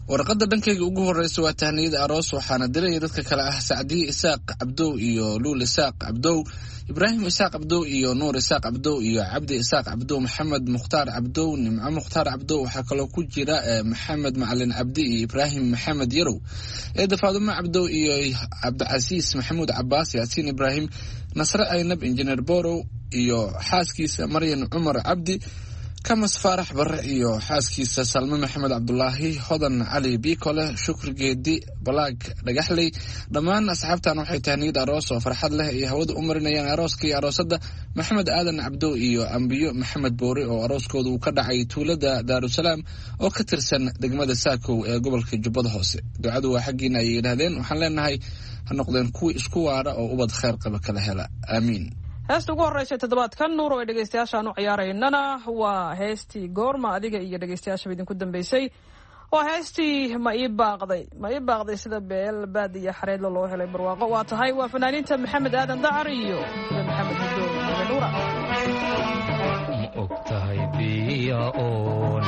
warqadda dhankayga ugu horreysa waa tahniyada aroos waxaana diraya dadka kale ah sacdiye isaaq cabdow iyo luul isaaq cabdow, ibraahim isaaq cabdow iyo nuur isaaq cabdow iyo cabdi isaaq cabdow, maxamed mukhtaar cabdow, nimco mukhtaar cabdow. waxaa kaloo ku jira maxamed macalin cabdi iyo ibraahim maxamed yarow, eeda faadumo cabdow iyo cabdicasiis maxamuud cabaas, yaasiin ibraahim, nasre aynab, injineer borow iyo xaaskiisa maryan cumar cabdi, kamas faarax bare iyo xaaskiisa salme maxamed cabdulaahi, hodan cali biikole, shukri geedi balaag dhagaxley. dhammaan asxaabtan waxay tahniyad aroos oo farxad leh ay hawada u marinayaan arooska iyo aroosadda maxamed aadan cabdow iyo ambiyo maxamed boore oo arooskooda uu ka dhacay tuulada daarusalaam oo ka tirsan degmada saakow ee gobolka jubbada hoose. ducadu waa xaggiina ayay yidhaahdeen. waxaan leenahay ha noqdeen kuwii isku waara oo ubad khayr qaba kala hela, aamiin. heesta ugu horreysay toddobaadkan nuur oo ay dhegaystayaashaan u ciyaaraynana waa heestii goorma adiga iyo dhegaystayaashaba idinku dambeysay. waa heestii ma ii baaqday sida beel baad iyo xareedlo loo helay barwaaqo. waa tahay waa fanaaniinta maxamed aadan dacar iyo maxamed hudoon nuura. ma og tahay biya oon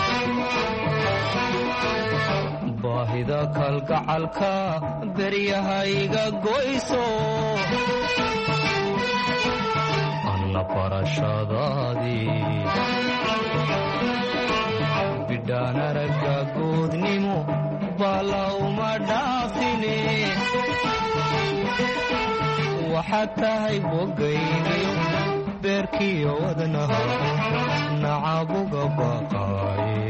baahida kalgacalka beryahayga goyso barashadaadii bidhaan aragga goodnimo balawma dhaafine waxaad tahay bogayniyo beerkiyo wadnaha nacabuga baqaaye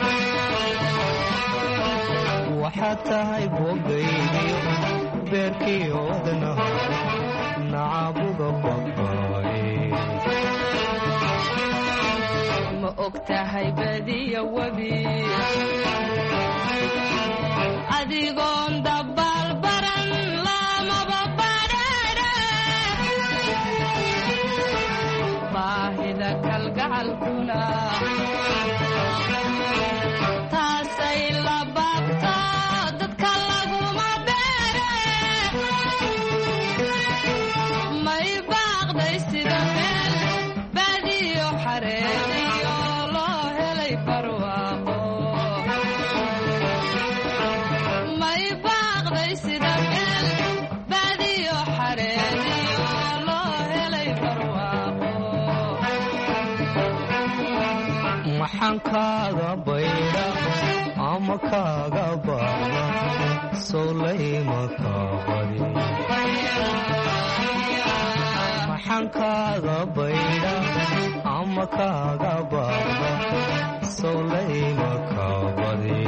waxaad tahay bogayniyo beerkiyo wadnaha nacabuga baqaaye ma og tahay badiya webi adigoon dabaal baran lamaba badhaadha baahida kalgacalkuna taasay la baabta dadka laguma beere may baaqday sida meel badiyo xareediyo loo helay barwaaqo may baaqday sida meel badiyo xareediyo loo helay barwaaqo maxaan kaaga baydha ama kaaga baada sowlayma kaabadi maxaan kaaga baydha ama kaaga baada sowlayma kaabadi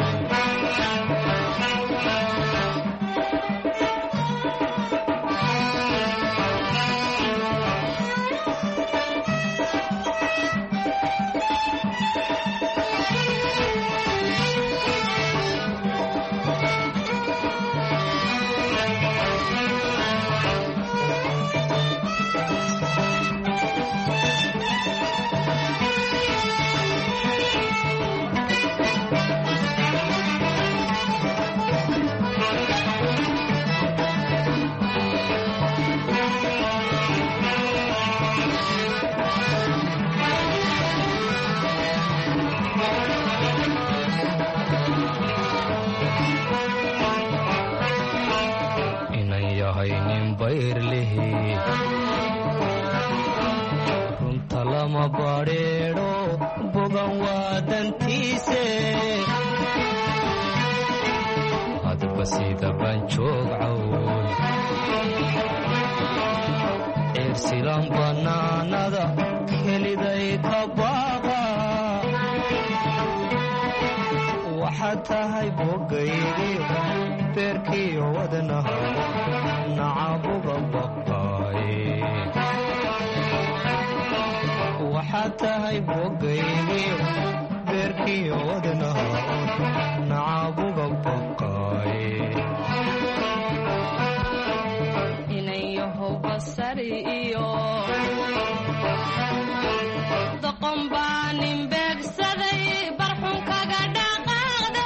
runta lama badheedho bogan waa dantiise hadba sida banjoog cawn ceersilan bannaanada keliday ka baaqa waxaad tahay bogaygiyo beerkiyo wadnaha nacabuga baqaaye waxaad tahay bogaygiyo beerkiyo wadnaha nacabuga baqaaye inayahow basari iyo doqon baa nin beegsaday barxun kaga dhaqaaqde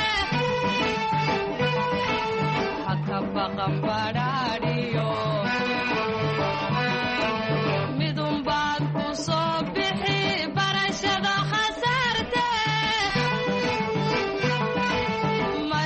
haka baqan badhaadhiyo midunbaad ku soo bixi barashada khasaarte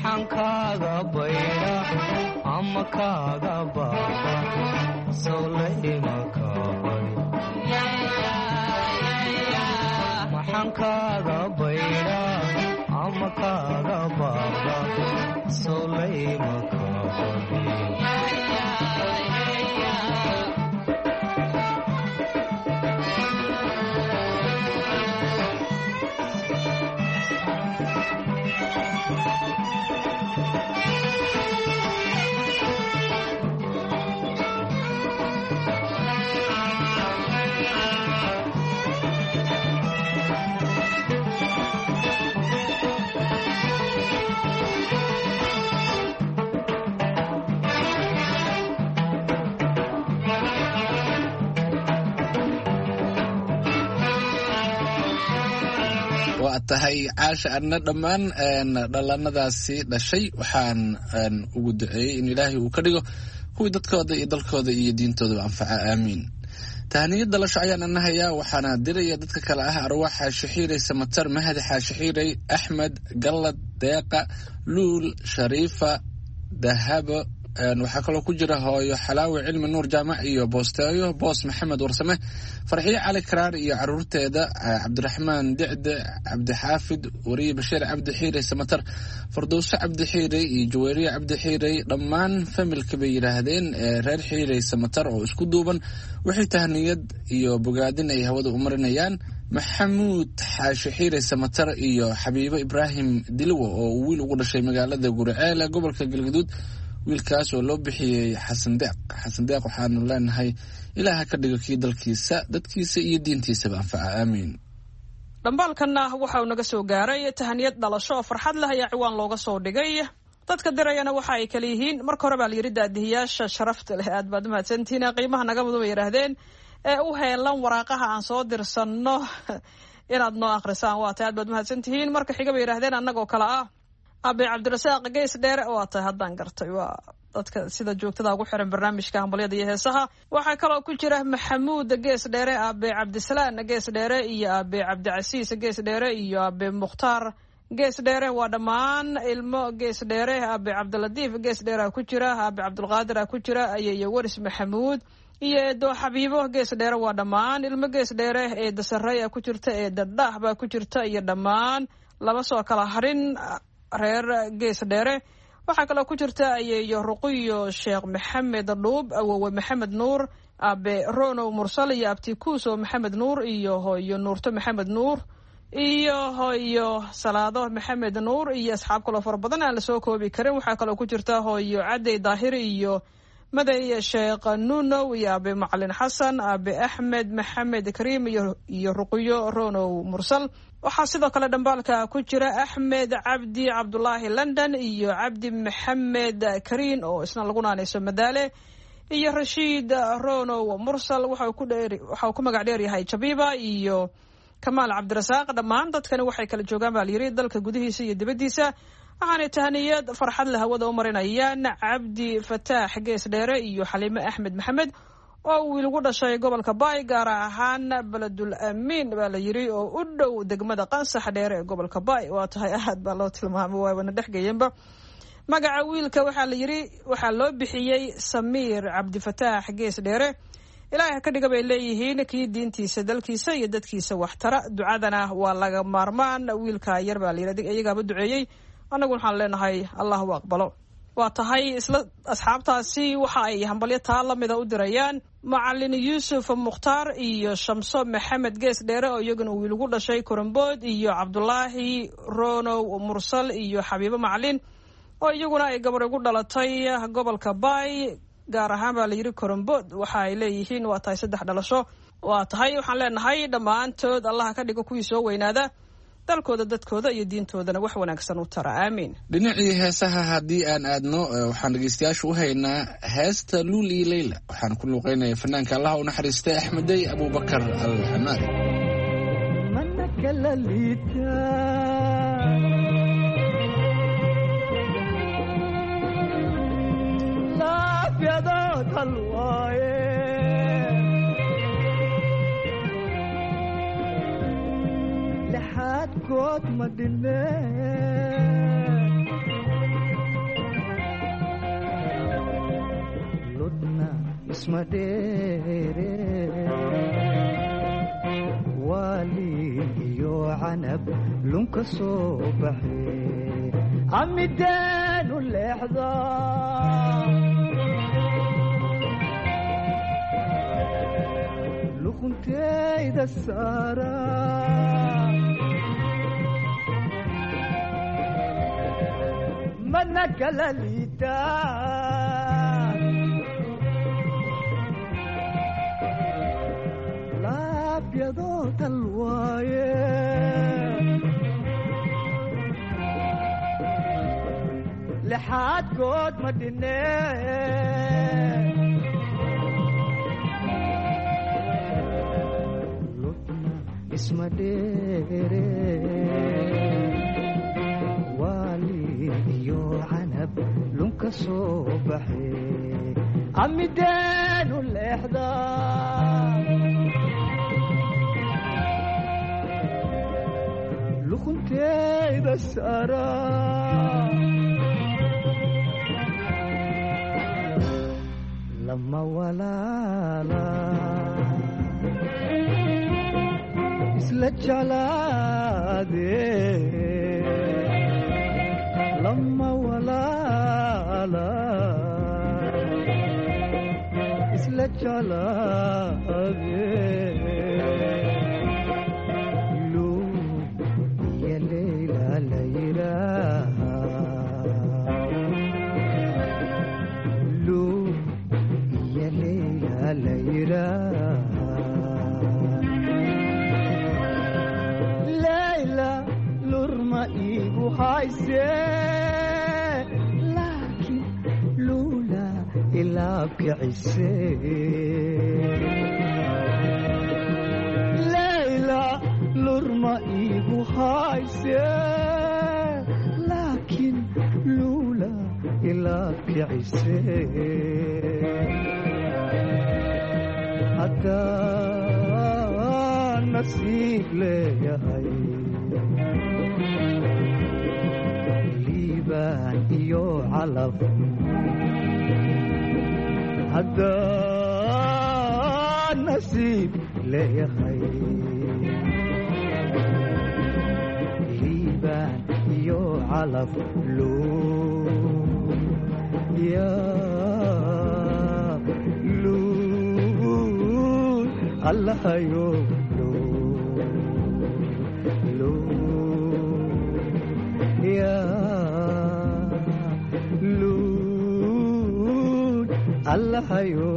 maxaan kaaga bayra ama kaaga baaba sawlayma kaabay maxaan kaaga bayra ama kaaga baaba sawlayma kaabay waa tahay caasha adna dhammaan dhallaanadaasi dhashay waxaan ugu duceeyey in ilaahay uu ka dhigo kuwii dadkooda iyo dalkooda iyo diintoodaba anfaca aamiin. tahaniyad dhalasho ayaan anahayaa waxaana diraya dadka kale ah arwaax xaashixiiray samatar mahad xaashixiiray axmed gallad deeqa luul shariifa dahabo waxaa kaloo ku jira hooyo xalaawi cilmi nuur jaamac iyo boosteeyo boos maxamed warsame farxiyo cali karaar iyo caruurteeda cabdiraxmaan dicde cabdixaafid wariye bashiir cabdi xiirey samatar fardowso cabdi xiirey iyo jaweeriye cabdi xiirey dhammaan familka bay yidhaahdeen reer xiirey samatar oo isku duuban waxay tahniyad iyo bogaadin ay hawada u marinayaan maxamuud xaashi xiirey samatar iyo xabiibo ibraahim dilwo oo uu wiil ugu dhashay magaalada guriceel ee gobolka galgaduud wiilkaas oo loo bixiyey xasan deeq waxaanu leenahay ilaaha ka dhigo kii dalkiisa dadkiisa iyo diintiisaba anfaca aamiin. dhambaalkanna waxa uu naga soo gaaray tahaniyad dhalasho oo farxad leh ayaa ciwaan looga soo dhigay dadka dirayana waxa ay kala yihiin marka hore baa la yidhi daadihiyaasha sharafta leh aad baad mahadsantihiin qiimaha naga mudan bay yidhaahdeen ee u heelan waraaqaha aan soo dirsanno inaad noo akhrisaan waa tahay aad baad mahadsantihiin marka xiga bay yidhahdeen annagoo kale ah abe cabdirasaaq gees dheere waa tahay haddaan gartay waa dadka sida joogtada ugu xiran barnaamijka hambalyada iyo heesaha waxaa kaloo ku jira maxamuud gees dheere abe cabdisalaan gees dheere iyo abe cabdicasiis gees dheere iyo abe mukhtaar gees dheere waa dhammaan ilmo gees dheere abe cabdiladiif gees dheera ku jira abe cabdulqaadir ku jira iyo waris maxamuud iyo eedo xabiibo gees dheere waa dhammaan ilmo gees dheere ee dasareeya ku jirta ee dadhaah baa ku jirta iyo dhammaan lama soo kala harin reer gees dheere waxaa kaloo ku jirta ayeeyo ruqiyo sheekh maxamed dhuub awowe maxamed nuur abe ronow mursal iyo abtikuuso maxamed nuur iyo hooyo nuurto maxamed nuur iyo hooyo salaado maxamed nuur iyo asxaab kaloo fara badan aan lasoo koobi karin waxaa kaloo ku jirta hooyo cadey daahiri iyo maday sheekh nunow iyo abe macalin xasan abe axmed maxamed kariim iyo ruqiyo ronow mursal waxaa sidoo kale dhambaalka ku jira axmed cabdi cabdulaahi london iyo cabdi maxamed kariin oo isna lagu naanayso madaale iyo rashiid ronow mursal waxau ku magac dheer yahay jabiiba iyo kamaal cabdirasaaq dhammaan dadkani waxay kala joogaan baa layiri dalka gudihiisa iyo dibaddiisa waxaanay tahaniyad farxad la hawada u marinayaan cabdi fataax gees dheere iyo xaliime axmed maxamed oo wiil ugu dhashay gobolka baay gaar ahaan beledul amiin baa la yiri oo u dhow degmada qansax dheere ee gobolka baay waa tahay aad baa loo tilmaamay waana dhexgeeyanba magaca wiilka waxaa la yiri waxaa loo bixiyey samiir cabdifataax gees dheere ilaahay ka dhiga bay leeyihiin kii diintiisa dalkiisa iyo dadkiisa waxtara ducadana waa laga maarmaan wiilka yar baa la yiri iyagaaba duceeyey annagu waxaan leenahay allah u aqbalo waa tahay isla asxaabtaasi waxa ay hambalyo taa lamida u dirayaan macalin yuusuf mukhtaar iyo shamso maxamed gees dheere oo iyaguna wiil ugu dhashay korambood iyo cabdulaahi ronow mursal iyo xabiibo macalin oo iyaguna ay gabar ugu dhalatay gobolka baay gaar ahaan baa la yiri korambood waxa ay leeyihiin waa tahay 3 dhalasho waa tahay waxaan leenahay dhammaantood allah ka dhigo kuwii soo weynaada dalkooda dadkooda iyo diintoodana wax wanaagsan u tara aamiin. dhinacii heesaha haddii aan aadno waxaan dhegeystayaasha u haynaa heesta luul iyo leyla waxaan ku luuqeynaya fanaanka allah u naxariistay axmedey abubakar alxamaari لحد كوت مدينة isma dheere waalin iyo canab lunka soo baxe amidaanu leexda luquntayda saara mana kala liitaa laabyadoo tal waaye lixaadkood ma dhinne lutna isma dheere iyo canab lunka soo baxe amidaanu leexda luquntayda saara lama walaala isla jeclaade lama walaala isla jeclaade luul iyo leyla la yidhaaha luul iyo leyla la yidhaaha leyla lurma igu hayse ilaabkicise leyla lurma igu hayse laakiin luula ilaabkicise haddaan nasiib leeyahay liibaan iyo calaf haddaan nasiib leeyahay liibaan iyo calaf luul allahayo luul allahayo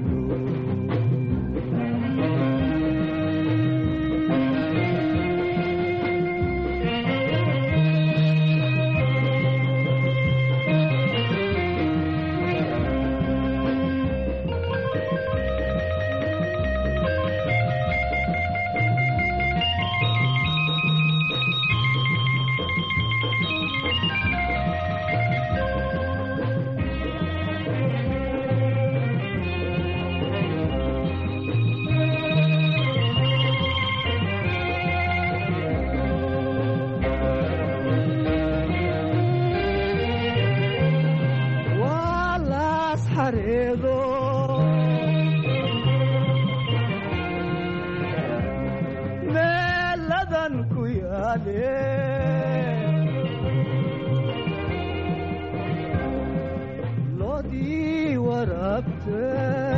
meeladan ku yaale loodii warabte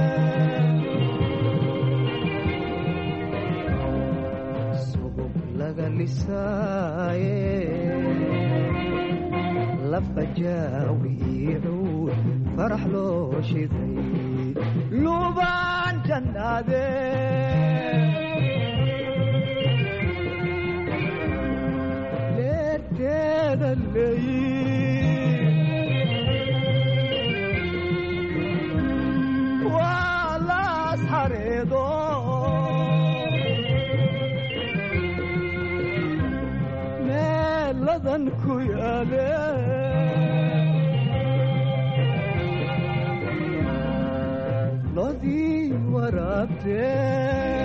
subug laga lisaaye lafajaawi iicuud farax loo shiday lubaan jannaade leerteeda leyi waa laas xareedo meeladan ku yaale loodii warabte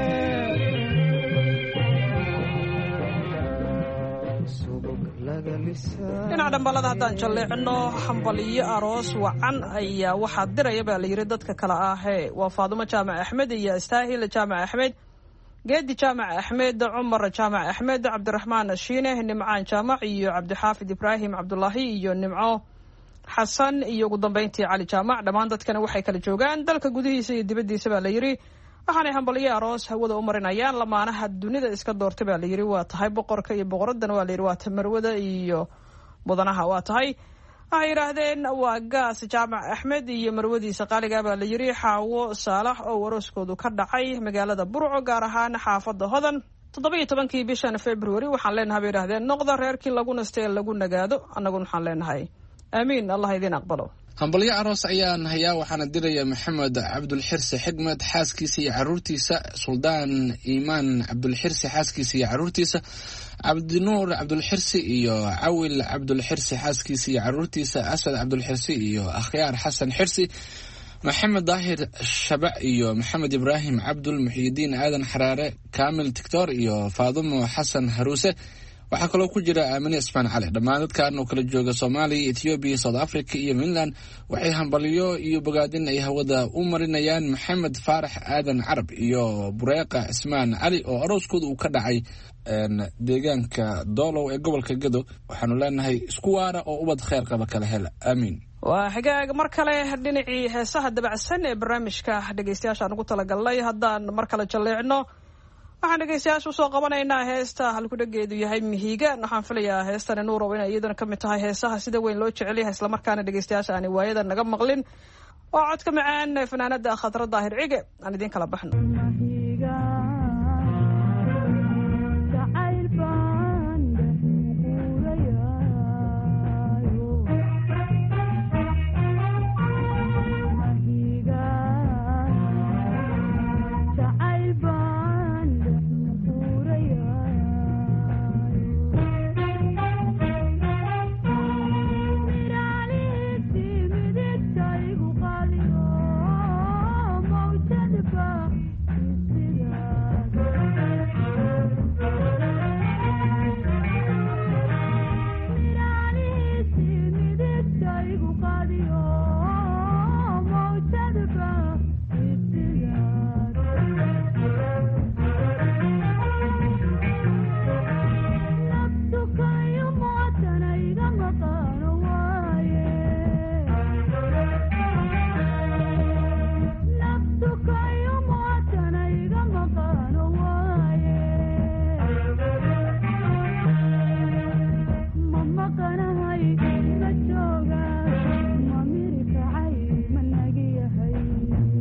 subug laga dhinaca dhambalada haddaan jalleecino hambaliyo aroos wacan ayaa waxaa diraya baa la yidhi dadka kale ahee waa faadumo jaamac axmed iyo astaahil jaamac axmed geedi jaamac axmed cumar jaamac axmed cabdiraxmaan shiine nimcaan jaamac iyo cabdixaafid ibraahim cabdulaahi iyo nimco xasan iyo ugu dambeyntii cali jaamac dhammaan dadkana waxay kala joogaan dalka gudihiisa iyo dibaddiisa baa la yidhi waxaanay hambaliyo aroos hawada u marinayaan lamaanaha dunida iska doortay baa la yidhi waa tahay boqorka iyo boqoradana waa la yidhi waa tamarwada iyo mudanaha waa tahay waxay yidhaahdeen waa gaas jaamac axmed iyo marwadiisa qaaliga baa la yidhi xaawo saalax oo arooskoodu ka dhacay magaalada burco gaar ahaan xaafada hodan 17 bishan february waxaan leenahay bay yidhaahdeen noqda reerkii lagu nastay lagu nagaado annaguna waxaan leenahay aamiin allah idin aqbalo hambalyo aroos ayaan hayaa waxaana diraya maxamed cabdulxirsi xigmed xaaskiisa iyo caruurtiisa suldaan iimaan cabdulxirsi xaaskiisa iyo caruurtiisa cabdinuur cabdulxirsi iyo cawil cabdulxirsi xaaskiisa iyo caruurtiisa asad cabdulxirsi iyo akhyaar xasan xirsi maxamed daahir shabac iyo maxamed ibraahim cabdul muxiyidiin aadan xaraare kaamil tictor iyo faadumo xasan haruuse waxaa kaloo ku jira aamine ismaan cali dhammaan dadkan oo kala jooga soomaaliya ethoobiya south africa iyo finland waxay hambalyo iyo bogaadin ay hawada u marinayaan maxamed faarax aadan carab iyo bureeqa ismaan cali oo arooskooda uu ka dhacay deegaanka doolow ee gobolka gado waxaanu leenahay isku waara oo ubad kheyr qaba kala hela aamiin waa xigaag mar kale dhinacii heesaha dabacsan ee barnaamijka dhegeystayaashaan ugu talagalnay haddaan mar kale jalleecno waxaan dhegeystayaasha usoo qabanaynaa heesta halkudhageedu yahay mihigaan waxaan filayaa heestani nuurow inay iyadana ka mid tahay heesaha sida weyn loo jecel yahay islamarkaana dhegeystayaasha aanay waayada naga maqlin oo codka macaan fanaanada khadra daahir cige aan idiin kala baxno ma jooga ma mirkacay ma nagi yahay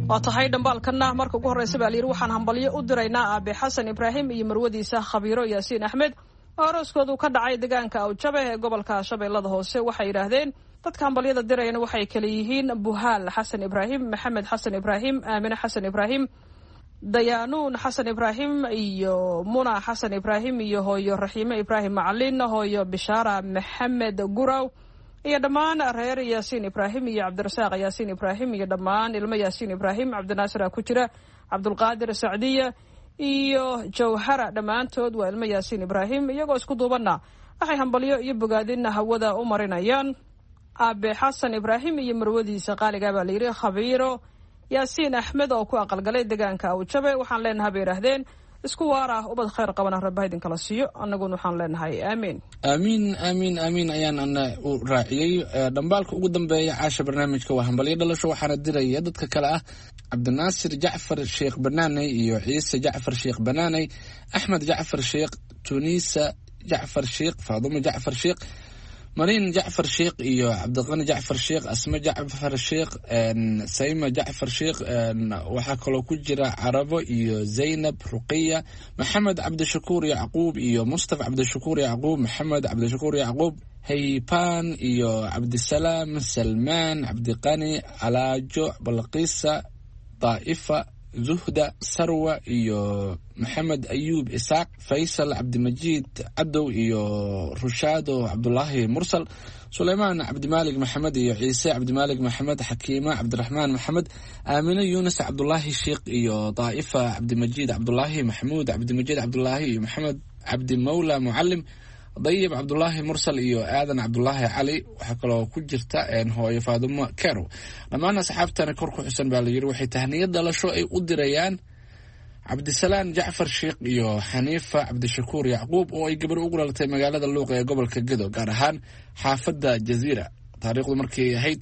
waa tahay dhambaalkana marka ugu horreysa baa layidhi waxaan hambalyo u diraynaa aabe xasan ibraahim iyo marwadiisa khabiiro yaasiin axmed oo arooskoodu ka dhacay deegaanka awjabe ee gobolka shabeellada hoose waxay yidhaahdeen dadka hambalyada dirayana waxay kala yihiin buhaal xasan ibraahim maxamed xasan ibraahim aamine xasan ibraahim dayaanuun xasan ibraahim iyo muna xasan ibraahim iyo hooyo raxiime ibraahim macalin hooyo bishaara maxamed guraw iyo dhammaan reer yaasiin ibraahim iyo cabdirasaaq yaasiin ibraahim iyo dhammaan ilmo yaasiin ibraahim cabdinaasir ku jira cabdulqaadir sacdiya iyo jawhara dhammaantood waa ilmo yaasiin ibraahim iyagoo isku duubanna waxay hambalyo iyo bogaadinna hawada u marinayaan aabe xasan ibraahim iyo marwadiisa qaaliga baa layidhi khabiiro yaasiin axmed oo ku aqalgalay deegaanka awjabe waxaan leenahay bay yidhaahdeen isku waar ah ubad khayr qabana rabba idin kala siiyo annaguna waxaan leenahay aamiin aamiin aamiin aamiin ayaan ana u raaciyey dhambaalka ugu dambeeya caasha barnaamijka waa hambalyo dhalasho waxaana diraya dadka kale ah cabdinaasir jacfar sheekh banaaney iyo ciise jacfar sheekh banaaney axmed jacfar sheekh tuniisa jacfar sheekh faadumo jacfar sheekh mariin jacfar sheekh iyo cabdiqani jacfar sheekh asme jacfar sheekh sayma jacfar sheekh waxaa kaloo ku jira carabo iyo zaynab ruqiya maxamed cabdishakuur yacquub iyo mustafa cabdishakuur yacquub maxamed cabdishakuur yacquub haypaan iyo cabdisalaam salmaan cabdiqani alaajo balqiisa daa'ifa zuhda sarwa iyo maxamed ayuub isaaq faysal cabdimajiid cadow iyo rushaado cabdulaahi mursal suleymaan cabdimaalig maxamed iyo ciise cabdimaalig maxamed xakiima cabdiraxmaan maxamed aamine yuunus cabdulaahi sheekh iyo daa'ifa cabdimajiid cabdulaahi maxamuud cabdimajiid cabdulaahi iyo maxamed cabdimawla mucalim dayib cabdulaahi mursal iyo aadan cabdulaahi cali waxaa kaloo ku jirta hooyo faadumo kerow dhammaan asxaabtana kor ku xusan baa layidhi waxay tahniyad dhalasho ay u dirayaan cabdisalaan jacfar sheekh iyo xaniifa cabdishakuur yacquub oo ay gabar ugu dhalatay magaalada luuqa ee gobolka gedo gaar ahaan xaafadda jaziira taariikhdu markay ahayd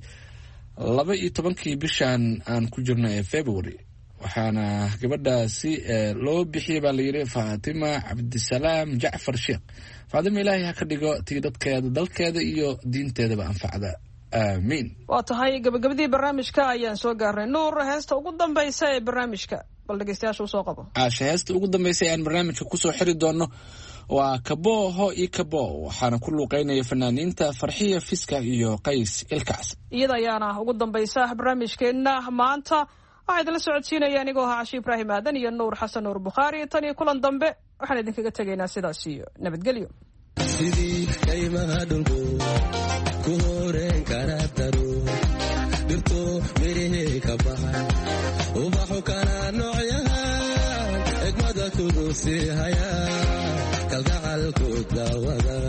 12 bishan aan ku jirno ee february waxaana gabadhaasi loo bixiyey baa layidhi faatima cabdisalaam jacfar sheekh faadima ilaahay ha ka dhigo tii dadkeeda dalkeeda iyo diinteedaba anfacda aamiin waa tahay gabagabadii barnaamijka ayaan soo gaarnay nuur heesta ugu dambaysa ee barnaamijka bal dhegeystayaasha usoo qabo caasha heesta ugu dambaysa ee aan barnaamijka kusoo xiri doono waa kabo ho iyo kabo waxaana ku luuqeynaya fanaaniinta farxiya fiska iyo qays ilkaas iyada ayaana ugu dambaysa barnaamijkeenna maanta waxaa idinla socodsiinaya anigoo ahaa cashi ibraahim aadan iyo nuur xasan nuur bukhaari tan iyo kulan dambe waxaan idinkaga tegaynaa sidaas iyo nabadgelyo sidii kaymaha dhulku ku horeen kara daro dhirto mirihii ka baxay ubaxu kana noocyahan egmada kudu sii haya kalgacalku daawada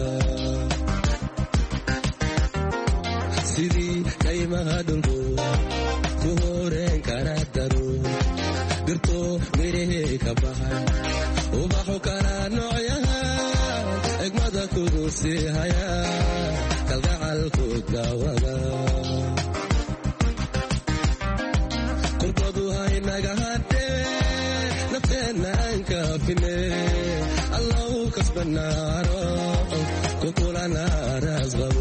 sidii kaymaha dhulku ku horeen kara daro dhirto mirihii ka baxay ubaxu kana noocyahan egmada kudu sii haya kalgacalku daawada qurbadu haynaga hadhee nafteenna aan kaafine allow kasbanaaro kukulana raasqabo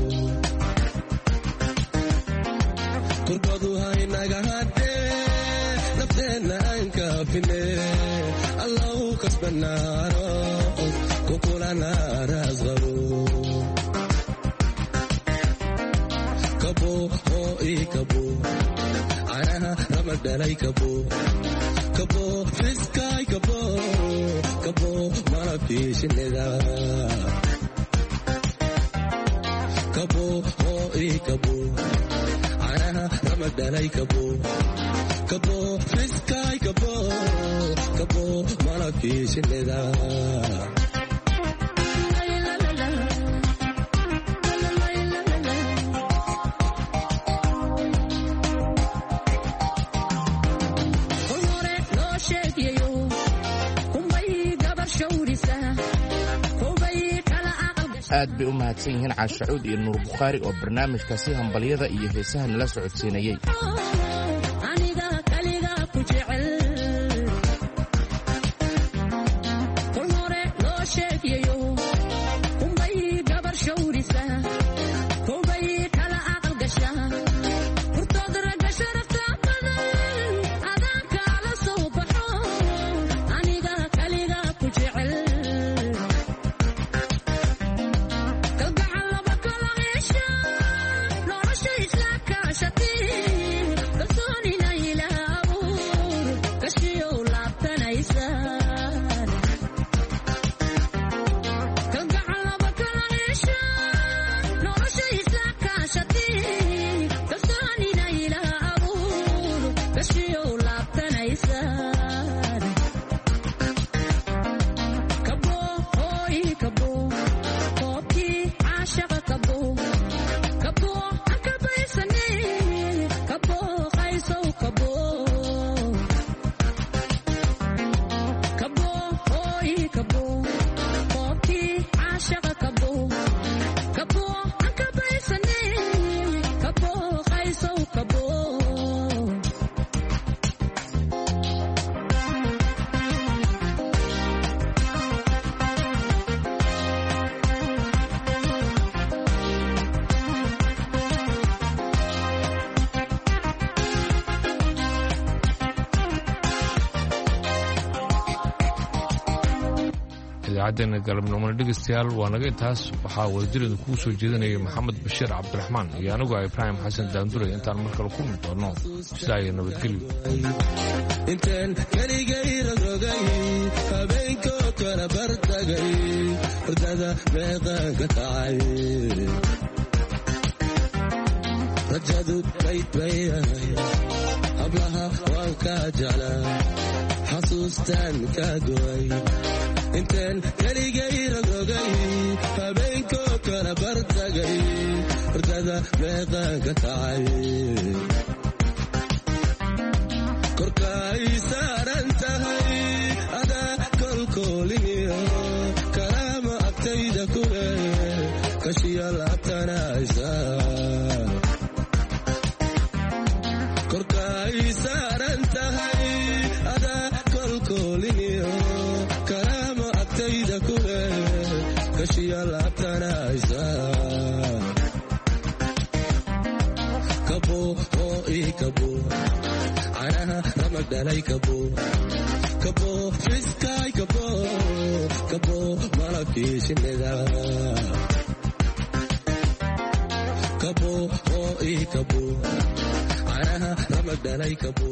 qurbadu haynaga hadhee nafteenna aan kaafine allow kasbanaaro kukulana raasqabo kabo oo ii kabo canaha ramadhalay kabo kabo fiskaay kabo kabo malabkii shinnida kabo oo ii kabo canaha ramadhalay kabo kabo fiskaay kabo kabo malabkii shinnida aad bay u mahadsan yihiin caashacuud iyo nuur bukhaari oo barnaamijkaasi hambalyada iyo heesaha nala socodsiinayey gashiyow laabtanaysaan kabo hooy kabo koobkii caashaqa kabo kabo akabaysane kabo qaysow kabo kabo hooy kabo koobkii caashaqa kabo kabo akabaysane kabo qaysow kabo idaacaddeena galabnimona dhegaystayaal waa naga intaas waxaa wadajirada kuu soo jeedinaya maxamed bashiir cabdiraxmaan iyo anigu ah ibraahim xasan daanduray intaan mar kale kulmi doonno sidaa iyo nabadgelyo intaan keligay rogrogay habeenkoo kala bartagay hurdada meeqaan ka kacay rajadu kayd bay ahay hablaha waan kaa jeclaa xasuustaan kaa go'ay intaan keligay rogrogay habeenkoo kala bartagay hurdada meeqaan ka kacay korkaay saaran tahay adaa kolkooliniyo kalaama agtayda kule kashiya laabtanaysa korkaay saaran tahay adaa kolkooliniyo kalaama agtayda kule kashiya laabtanaysa kabo oo ii kabo canaha ramagdhalay kabo kabo fiskaay kabo kabo malabkii shinnida kabo oo ii kabo canaha ramagdhalay kabo